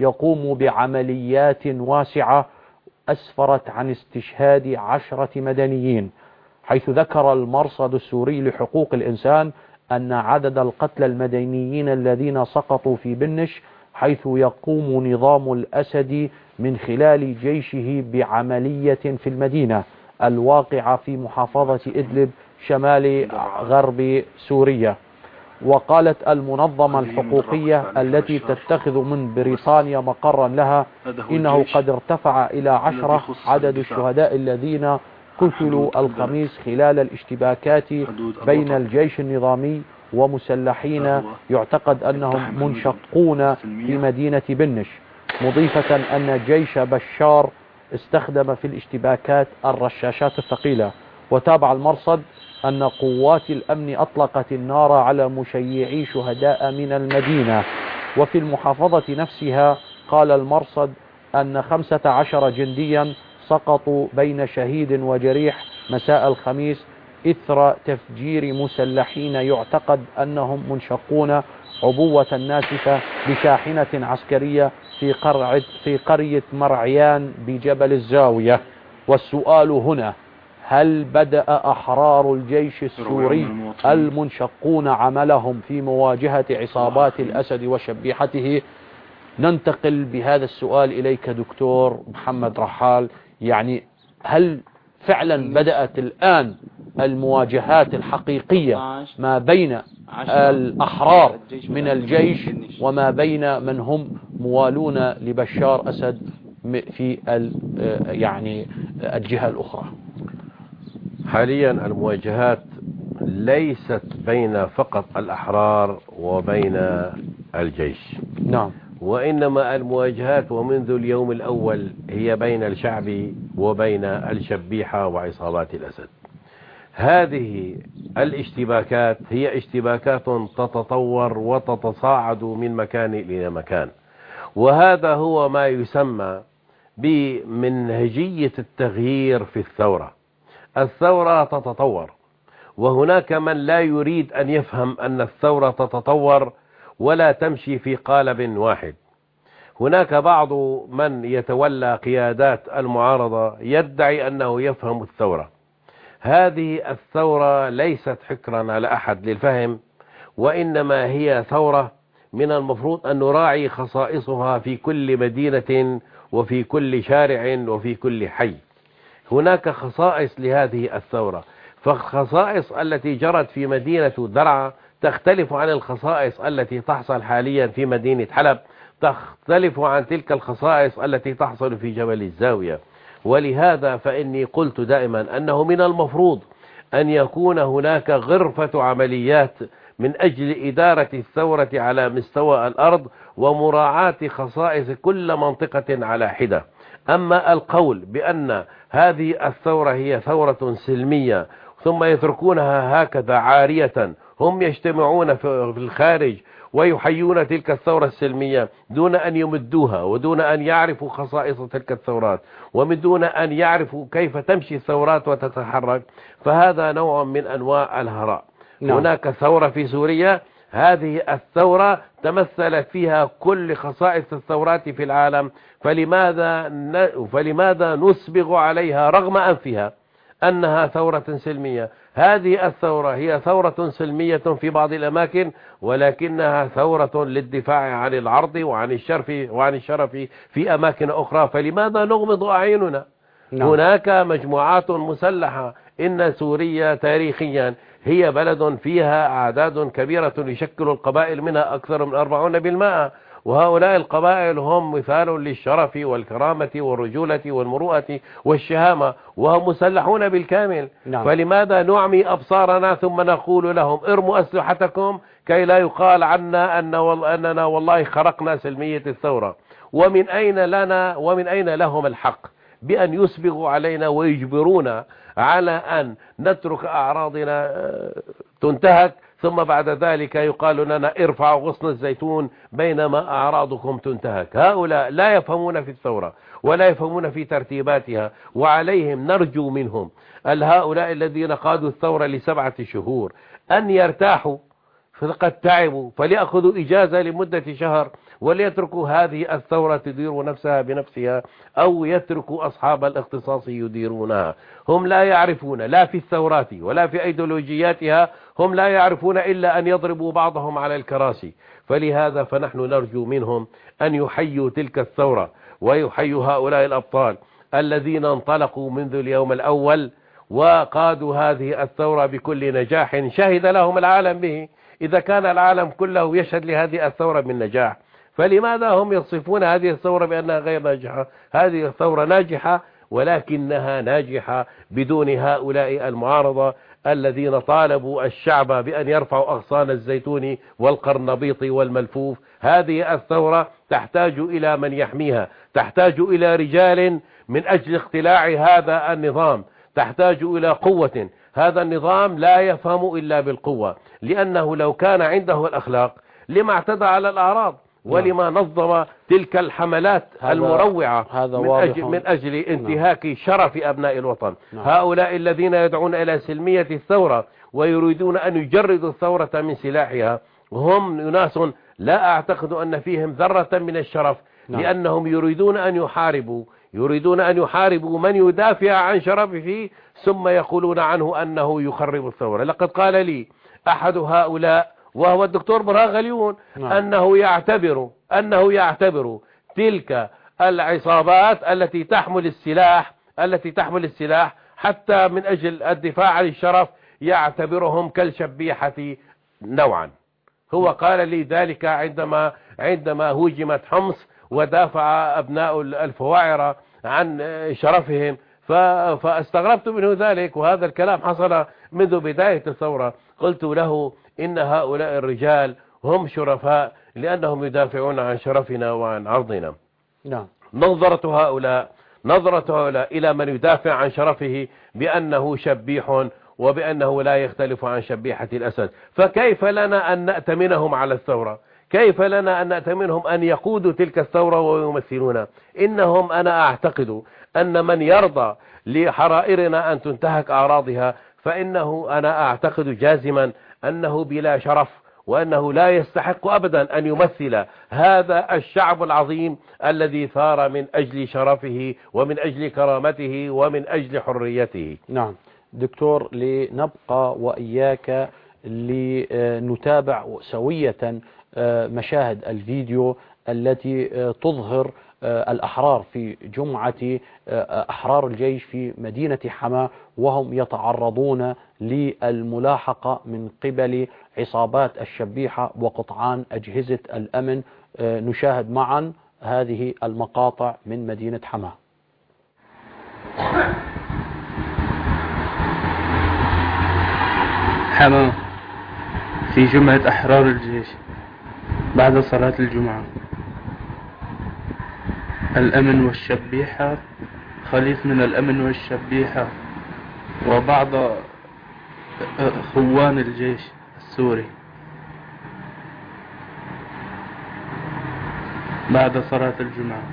يقوم بعمليات واسعة أسفرت عن استشهاد 10 مدنيين، حيث ذكر المرصد السوري لحقوق الإنسان أن عدد القتلى المدنيين الذين سقطوا في بنش، حيث يقوم نظام الأسد من خلال جيشه بعملية في المدينة الواقعة في محافظة إدلب شمال غرب سوريا. وقالت المنظمة الحقوقية التي تتخذ من بريطانيا مقرا لها إنه قد ارتفع إلى 10 عدد الشهداء الذين قتلوا الخميس خلال الاشتباكات بين الجيش النظامي ومسلحين يعتقد أنهم منشقون في مدينة بنش، مضيفة أن جيش بشار استخدم في الاشتباكات الرشاشات الثقيلة. وتابع المرصد أن قوات الأمن أطلقت النار على مشيعي شهداء من المدينة. وفي المحافظة نفسها قال المرصد أن 15 جنديا سقطوا بين شهيد وجريح مساء الخميس إثر تفجير مسلحين يعتقد أنهم منشقون عبوة ناسفة بشاحنة عسكرية في قرية مرعيان بجبل الزاوية. والسؤال هنا: هل بدأ أحرار الجيش السوري المنشقون عملهم في مواجهة عصابات الأسد وشبيحته؟ ننتقل بهذا السؤال إليك دكتور محمد رحال. يعني هل فعلا بدأت الآن المواجهات الحقيقية ما بين الأحرار من الجيش وما بين من هم موالون لبشار أسد في يعني الجهة الأخرى؟ حاليا المواجهات ليست بين فقط الأحرار وبين الجيش، نعم، وإنما المواجهات ومنذ اليوم الأول هي بين الشعب وبين الشبيحة وعصابات الأسد. هذه الاشتباكات هي اشتباكات تتطور وتتصاعد من مكان إلى مكان، وهذا هو ما يسمى بمنهجية التغيير في الثورة. الثورة تتطور، وهناك من لا يريد أن يفهم أن الثورة تتطور ولا تمشي في قالب واحد. هناك بعض من يتولى قيادات المعارضة يدعي أنه يفهم الثورة. هذه الثورة ليست حكرا على أحد للفهم، وإنما هي ثورة من المفروض أن نراعي خصائصها في كل مدينة وفي كل شارع وفي كل حي. هناك خصائص لهذه الثورة، فالخصائص التي جرت في مدينة درعا تختلف عن الخصائص التي تحصل حاليا في مدينة حلب، تختلف عن تلك الخصائص التي تحصل في جبل الزاوية. ولهذا فإني قلت دائما أنه من المفروض أن يكون هناك غرفة عمليات من أجل إدارة الثورة على مستوى الأرض ومراعاة خصائص كل منطقة على حدة. أما القول بأن هذه الثورة هي ثورة سلمية ثم يتركونها هكذا عارية، هم يجتمعون في الخارج ويحيون تلك الثورة السلمية دون أن يمدوها ودون أن يعرفوا خصائص تلك الثورات ومن دون أن يعرفوا كيف تمشي الثورات وتتحرك، فهذا نوع من أنواع الهراء. هناك ثورة في سوريا، هذه الثورة تمثلت فيها كل خصائص الثورات في العالم، فلماذا نسبغ عليها رغم أنفها أنها ثورة سلمية؟ هذه الثورة هي ثورة سلمية في بعض الأماكن، ولكنها ثورة للدفاع عن العرض وعن الشرف في أماكن أخرى، فلماذا نغمض أعيننا؟ هناك مجموعات مسلحة. إن سوريا تاريخيا هي بلد فيها أعداد كبيرة يشكل القبائل منها أكثر من 40%، وهؤلاء القبائل هم مثال للشرف والكرامة والرجولة والمروءة والشهامة، وهم مسلحون بالكامل. فلماذا نعمي أبصارنا ثم نقول لهم ارموا أسلحتكم كي لا يقال عنا أننا والله خرقنا سلمية الثورة؟ ومن أين لنا ومن أين لهم الحق بأن يسبغوا علينا ويجبرونا على أن نترك أعراضنا تنتهك، ثم بعد ذلك يقال لنا ارفعوا غصن الزيتون بينما أعراضكم تنتهك؟ هؤلاء لا يفهمون في الثورة ولا يفهمون في ترتيباتها، وعليهم نرجو منهم هؤلاء الذين قادوا الثورة ل7 شهور أن يرتاحوا، فقد تعبوا، فليأخذوا إجازة لمدة شهر وليتركوا هذه الثورة تدير نفسها بنفسها، أو يتركوا أصحاب الاختصاص يديرونها. هم لا يعرفون لا في الثورات ولا في أيديولوجياتها، هم لا يعرفون إلا أن يضربوا بعضهم على الكراسي. فلهذا فنحن نرجو منهم أن يحيوا تلك الثورة، ويحيوا هؤلاء الأبطال الذين انطلقوا منذ اليوم الأول وقادوا هذه الثورة بكل نجاح شهد لهم العالم به. إذا كان العالم كله يشهد لهذه الثورة بالنجاح، فلماذا هم يصفون هذه الثورة بأنها غير ناجحة؟ هذه الثورة ناجحة، ولكنها ناجحة بدون هؤلاء المعارضة الذين طالبوا الشعب بأن يرفعوا أغصان الزيتون والقرنبيط والملفوف. هذه الثورة تحتاج إلى من يحميها، تحتاج إلى رجال من أجل اقتلاع هذا النظام، تحتاج إلى قوة. هذا النظام لا يفهم إلا بالقوة، لأنه لو كان عنده الأخلاق لما اعتدى على الأعراض، ولما نظم تلك الحملات المروعة من أجل انتهاك شرف أبناء الوطن. هؤلاء الذين يدعون إلى سلمية الثورة ويريدون أن يجردوا الثورة من سلاحها هم ناس لا أعتقد أن فيهم ذرة من الشرف، لأنهم يريدون أن يحاربوا من يدافع عن شرفه، ثم يقولون عنه أنه يخرب الثورة. لقد قال لي أحد هؤلاء وهو الدكتور برهان غليون أنه يعتبر تلك العصابات التي تحمل السلاح حتى من أجل الدفاع عن الشرف، يعتبرهم كالشبيحة نوعا. هو قال لي ذلك عندما هجمت حمص ودافع أبناء الفواعر عن شرفهم، فاستغربت منه ذلك، وهذا الكلام حصل منذ بداية الثورة. قلت له إن هؤلاء الرجال هم شرفاء لأنهم يدافعون عن شرفنا وعن عرضنا. نظرة هؤلاء إلى من يدافع عن شرفه بأنه شبيح وبأنه لا يختلف عن شبيحة الأسد. فكيف لنا أن نأتمنهم على الثورة؟ كيف لنا أن نأتمنهم أن يقودوا تلك الثورة ويمثلون؟ إنهم أنا أعتقد أن من يرضى لحرائرنا أن تنتهك أعراضها فإنه أنا أعتقد جازما أنه بلا شرف، وأنه لا يستحق أبدا أن يمثل هذا الشعب العظيم الذي ثار من أجل شرفه ومن أجل كرامته ومن أجل حريته. نعم دكتور، لنبقى وإياك لنتابع سوية مشاهد الفيديو التي تظهر الأحرار في جمعة أحرار الجيش في مدينة حماة وهم يتعرضون للملاحقة من قبل عصابات الشبيحة وقطعان أجهزة الأمن. نشاهد معا هذه المقاطع من مدينة حماة. حماة في جمعة أحرار الجيش بعد صلاة الجمعة. الأمن والشبيحة، خليط من الأمن والشبيحة وبعض خوان الجيش السوري بعد صلاة الجمعة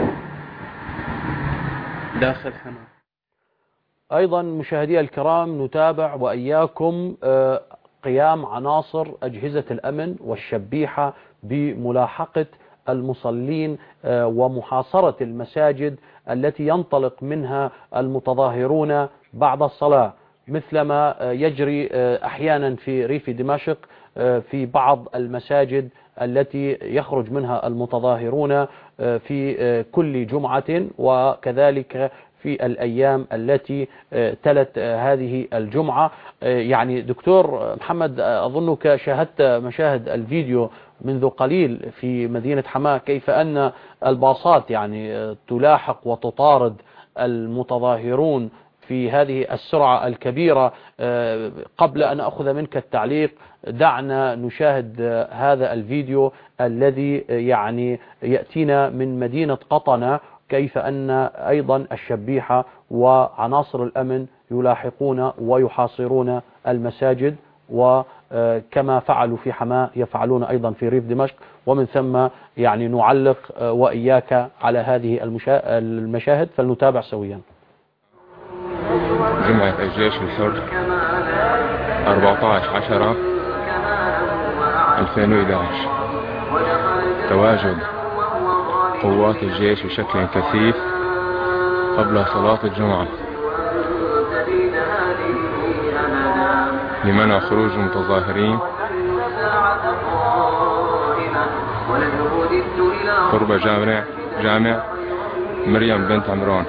داخل حماة. أيضا مشاهدي الكرام نتابع وإياكم قيام عناصر أجهزة الأمن والشبيحة بملاحقة المصلين ومحاصرة المساجد التي ينطلق منها المتظاهرون بعد الصلاة، مثلما يجري أحيانا في ريف دمشق في بعض المساجد التي يخرج منها المتظاهرون في كل جمعة، وكذلك في الأيام التي تلت هذه الجمعة. يعني دكتور محمد، أظنك شاهدت مشاهد الفيديو منذ قليل في مدينة حماة، كيف أن الباصات يعني تلاحق وتطارد المتظاهرون في هذه السرعة الكبيرة. قبل أن أخذ منك التعليق دعنا نشاهد هذا الفيديو الذي يعني يأتينا من مدينة قطنة، كيف أن أيضا الشبيحة وعناصر الأمن يلاحقون ويحاصرون المساجد، وكما فعلوا في حماة يفعلون أيضا في ريف دمشق. ومن ثم يعني نعلق وإياك على هذه المشاهد، فلنتابع سويا. جمعة الجيش الحر 14/10/2011. تواجد قوات الجيش بشكل كثيف قبل صلاة الجمعة لمنع خروج المتظاهرين قرب جامع مريم بنت عمران.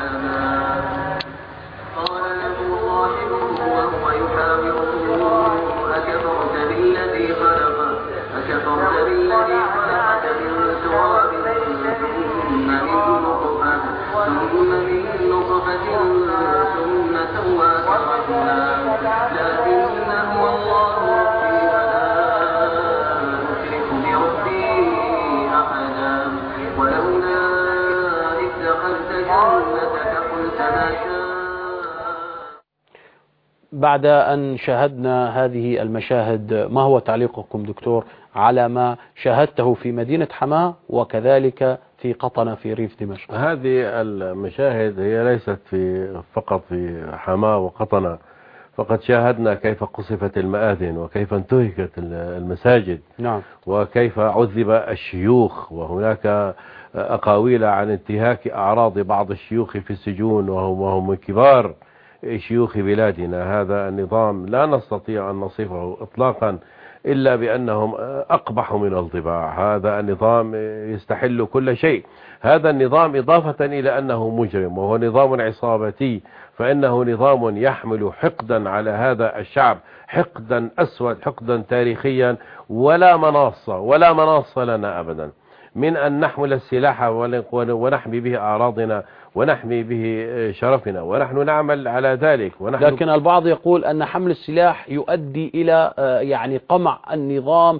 بعد أن شاهدنا هذه المشاهد، ما هو تعليقكم دكتور على ما شاهدته في مدينة حماة وكذلك في قطنة في ريف دمشق؟ هذه المشاهد هي ليست فقط في حماة وقطنة، فقد شاهدنا كيف قصفت المآذن وكيف انتهكت المساجد. نعم. وكيف عذب الشيوخ، وهناك أقاويل عن انتهاك أعراض بعض الشيوخ في السجون وهم من كبار شيوخ بلادنا. هذا النظام لا نستطيع أن نصفه إطلاقا إلا بأنهم أقبح من الضباع. هذا النظام يستحل كل شيء. هذا النظام إضافة إلى أنه مجرم وهو نظام عصابتي، فإنه نظام يحمل حقدا على هذا الشعب، حقدا أسود، حقدا تاريخيا، ولا مناص لنا أبدا من أن نحمل السلاح ونحمي به أعراضنا ونحمي به شرفنا، ونحن نعمل على ذلك. لكن البعض يقول أن حمل السلاح يؤدي إلى يعني قمع النظام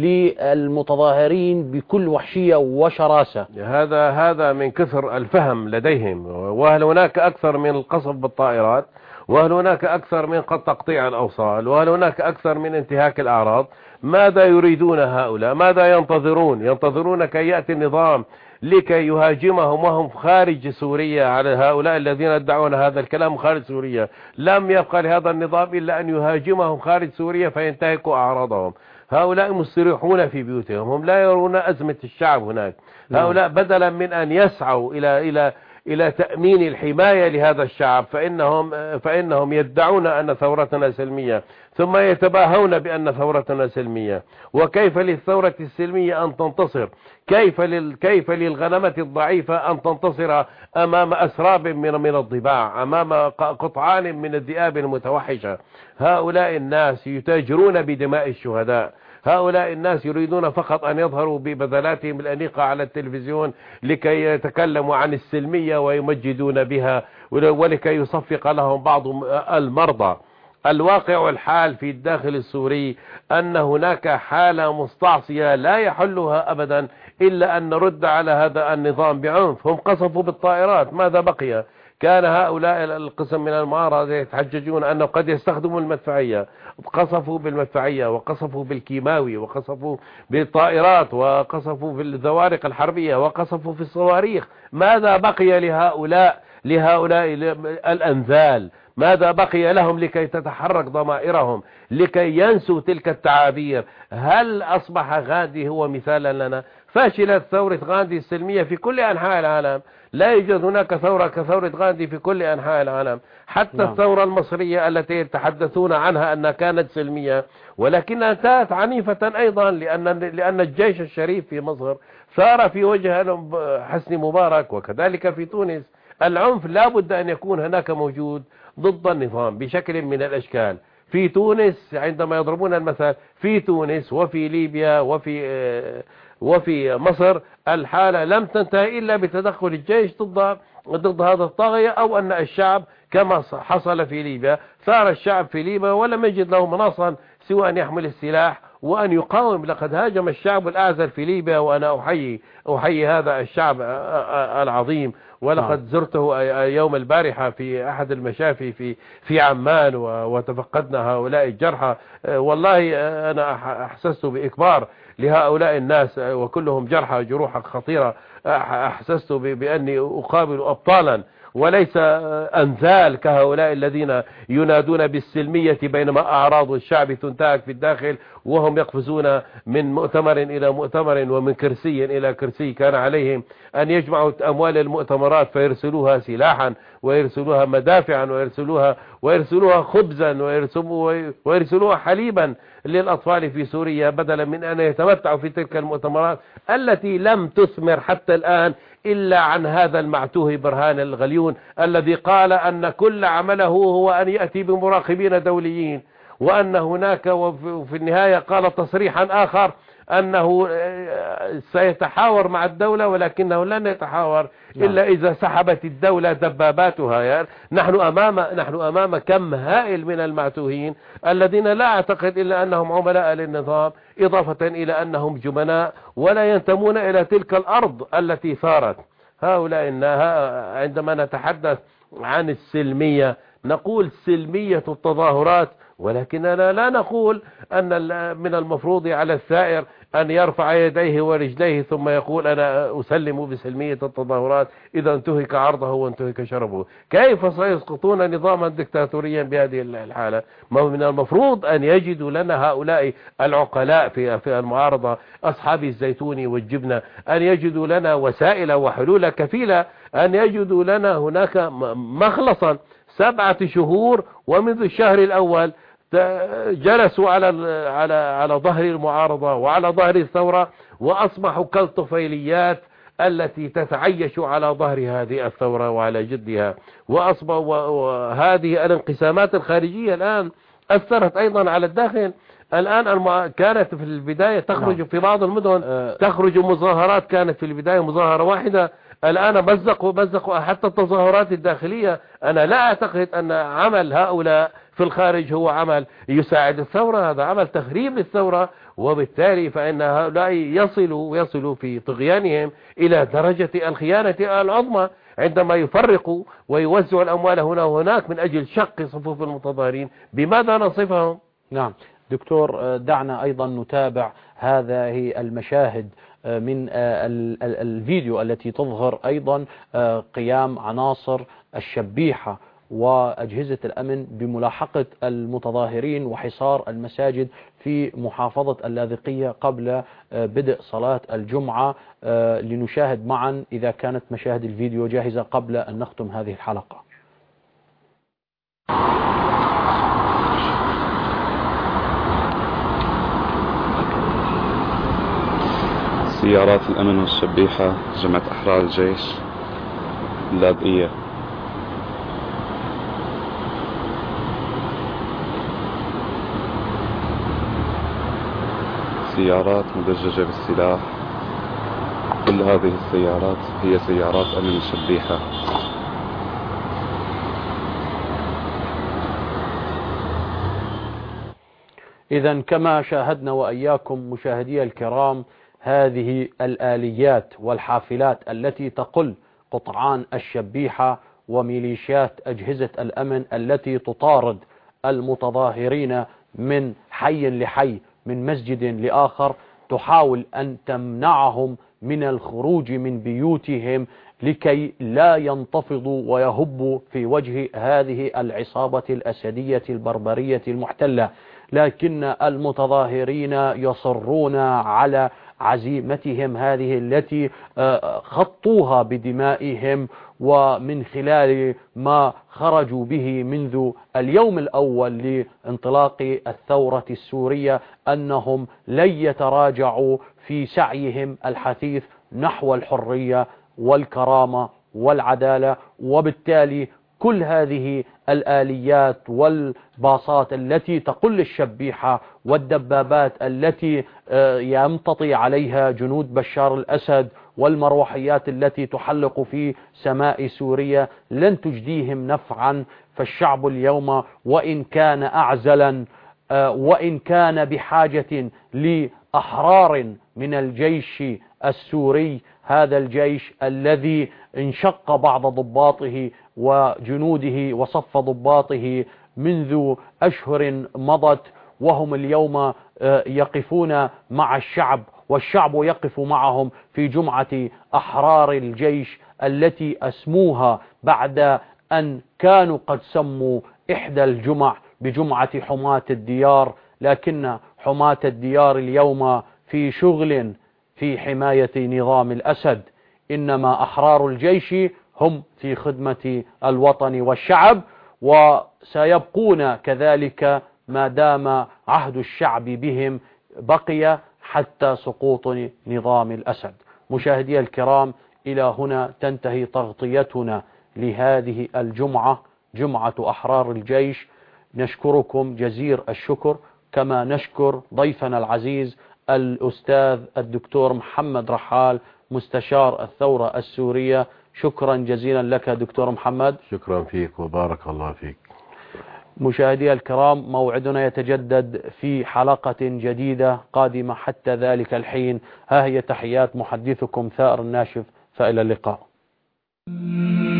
للمتظاهرين بكل وحشية وشراسة. هذا من كثر الفهم لديهم. وهل هناك أكثر من القصف بالطائرات؟ وهل هناك أكثر من تقطيع الأوصال؟ وهل هناك أكثر من انتهاك الأعراض؟ ماذا يريدون هؤلاء؟ ماذا ينتظرون كي يأتي النظام لكي يهاجمهم وهم خارج سوريا؟ على هؤلاء الذين يدعون هذا الكلام خارج سوريا، لم يبقى لهذا النظام إلا أن يهاجمهم خارج سوريا فينتهكوا أعراضهم. هؤلاء مستريحون في بيوتهم، هم لا يرون أزمة الشعب هناك. هؤلاء بدلا من أن يسعوا إلى تأمين الحماية لهذا الشعب فإنهم يدعون أن ثورتنا سلمية، ثم يتباهون بأن ثورتنا سلمية. وكيف للثورة السلمية أن تنتصر؟ كيف للغنمة الضعيفة أن تنتصر أمام أسراب من الضباع، أمام قطعان من الذئاب المتوحشة؟ هؤلاء الناس يتاجرون بدماء الشهداء. هؤلاء الناس يريدون فقط أن يظهروا ببذلاتهم الأنيقة على التلفزيون لكي يتكلموا عن السلمية ويمجدون بها، ولكي يصفق لهم بعض المرضى. الواقع والحال في الداخل السوري أن هناك حالة مستعصية لا يحلها أبدا إلا أن نرد على هذا النظام بعنف. هم قصفوا بالطائرات، ماذا بقي؟ كان هؤلاء القسم من المعارضة يتحججون أنه قد يستخدموا المدفعية، قصفوا بالمدفعية وقصفوا بالكيماوي وقصفوا بالطائرات وقصفوا بالزوارق الحربية وقصفوا في الصواريخ. ماذا بقي لهؤلاء الأنذال؟ ماذا بقي لهم لكي تتحرك ضمائرهم، لكي ينسوا تلك التعابير؟ هل أصبح غاندي هو مثالا لنا؟ فشلت ثورة غاندي السلمية في كل أنحاء العالم، لا يوجد هناك ثورة كثورة غاندي في كل أنحاء العالم. حتى الثورة المصرية التي يتحدثون عنها أنها كانت سلمية، ولكنها انتهت عنيفة أيضا، لأن الجيش الشريف في مصر ثار في وجه حسني مبارك، وكذلك في تونس. العنف لا بد أن يكون هناك موجود ضد النظام بشكل من الأشكال. في تونس عندما يضربون المثل، في تونس وفي ليبيا وفي مصر الحالة لم تنتهي إلا بتدخل الجيش ضد هذا الطاغية، أو أن الشعب كما حصل في ليبيا ثار الشعب في ليبيا ولم يجد له مناصا سوى أن يحمل السلاح وأن يقاوم. لقد هاجم الشعب الأعزل في ليبيا، وأنا أحيي هذا الشعب العظيم. ولقد زرته يوم البارحة في أحد المشافي في عمان وتفقدنا هؤلاء الجرحى. والله أنا أحسست بإكبار لهؤلاء الناس وكلهم جرحى جروحا خطيرة. أحسست بأني أقابل أبطالا، وليس أنذال كهؤلاء الذين ينادون بالسلمية بينما أعراض الشعب تنتهك في الداخل، وهم يقفزون من مؤتمر إلى مؤتمر ومن كرسي إلى كرسي. كان عليهم أن يجمعوا أموال المؤتمرات فيرسلوها سلاحا، ويرسلوها مدافعا، ويرسلوها خبزا، ويرسلوها حليبا للأطفال في سوريا، بدلا من أن يتمتعوا في تلك المؤتمرات التي لم تثمر حتى الآن إلا عن هذا المعتوه برهان الغليون الذي قال أن كل عمله هو أن يأتي بمراقبين دوليين، وأن هناك وفي النهاية قال تصريحا آخر أنه سيتحاور مع الدولة، ولكنه لن يتحاور إلا إذا سحبت الدولة دباباتها. يعني نحن أمام كم هائل من المعتوهين الذين لا أعتقد إلا أنهم عملاء للنظام، إضافة إلى أنهم جبناء ولا ينتمون إلى تلك الأرض التي ثارت. هؤلاء عندما نتحدث عن السلمية نقول سلمية التظاهرات، ولكننا لا نقول أن من المفروض على الثائر أن يرفع يديه ورجليه ثم يقول أنا أسلم بسلمية التظاهرات إذا انتهك عرضه وانتهك شربه. كيف سيسقطون نظاما دكتاتوريا بهذه الحالة؟ ما من المفروض أن يجدوا لنا هؤلاء العقلاء في المعارضة أصحاب الزيتون والجبنة أن يجدوا لنا وسائل وحلول كفيلة، أن يجدوا لنا هناك مخلصا. 7 شهور ومنذ الشهر الأول جلسوا على ظهر المعارضة وعلى ظهر الثورة، وأصبحوا كالطفيليات التي تتعيش على ظهر هذه الثورة وعلى جدها. وهذه الانقسامات الخارجية الآن أثرت أيضا على الداخل. الآن كانت في البداية تخرج في بعض المدن تخرج مظاهرات، كانت في البداية مظاهرة واحدة، الآن مزقوا حتى التظاهرات الداخلية. أنا لا أعتقد أن عمل هؤلاء في الخارج هو عمل يساعد الثورة، هذا عمل تخريب للثورة، وبالتالي فإن هؤلاء يصلوا في طغيانهم إلى درجة الخيانة العظمى عندما يفرقوا ويوزعوا الأموال هنا وهناك من أجل شق صفوف المتظاهرين. بماذا نصفهم؟ نعم دكتور، دعنا أيضا نتابع هذه المشاهد من الفيديو التي تظهر أيضا قيام عناصر الشبيحة وأجهزة الأمن بملاحقة المتظاهرين وحصار المساجد في محافظة اللاذقية قبل بدء صلاة الجمعة. لنشاهد معا إذا كانت مشاهد الفيديو جاهزة قبل أن نختم هذه الحلقة. سيارات الأمن والشبيحة جمعت أحرار الجيش اللاذقية. سيارات مدججة بالسلاح، كل هذه السيارات هي سيارات أمن الشبيحة. إذن كما شاهدنا وإياكم مشاهدي الكرام هذه الآليات والحافلات التي تقل قطعان الشبيحة وميليشيات أجهزة الأمن التي تطارد المتظاهرين من حي لحي من مسجد لآخر، تحاول أن تمنعهم من الخروج من بيوتهم لكي لا ينتفضوا ويهبوا في وجه هذه العصابة الأسدية البربرية المحتلة. لكن المتظاهرين يصرون على عزيمتهم هذه التي خطوها بدمائهم ومن خلال ما خرجوا به منذ اليوم الأول لانطلاق الثورة السورية، أنهم لن يتراجعوا في سعيهم الحثيث نحو الحرية والكرامة والعدالة. وبالتالي كل هذه الآليات والباصات التي تقل الشبيحة والدبابات التي يمتطي عليها جنود بشار الأسد والمروحيات التي تحلق في سماء سوريا لن تجديهم نفعا. فالشعب اليوم وإن كان أعزلا وإن كان بحاجة لأحرار من الجيش السوري، هذا الجيش الذي انشق بعض ضباطه وجنوده وصف ضباطه منذ أشهر مضت، وهم اليوم يقفون مع الشعب والشعب يقف معهم في جمعة أحرار الجيش التي أسموها بعد أن كانوا قد سموا إحدى الجمع بجمعة حماة الديار، لكن حماة الديار اليوم في شغل في حماية نظام الأسد، إنما أحرار الجيش هم في خدمة الوطن والشعب، وسيبقون كذلك ما دام عهد الشعب بهم بقي حتى سقوط نظام الأسد. مشاهدي الكرام، إلى هنا تنتهي تغطيتنا لهذه الجمعة، جمعة أحرار الجيش. نشكركم جزيل الشكر، كما نشكر ضيفنا العزيز الأستاذ الدكتور محمد رحال مستشار الثورة السورية. شكرا جزيلا لك دكتور محمد. شكرا فيك وبارك الله فيك. مشاهدي الكرام، موعدنا يتجدد في حلقة جديدة قادمة، حتى ذلك الحين ها هي تحيات محدثكم ثائر الناشف، فإلى اللقاء.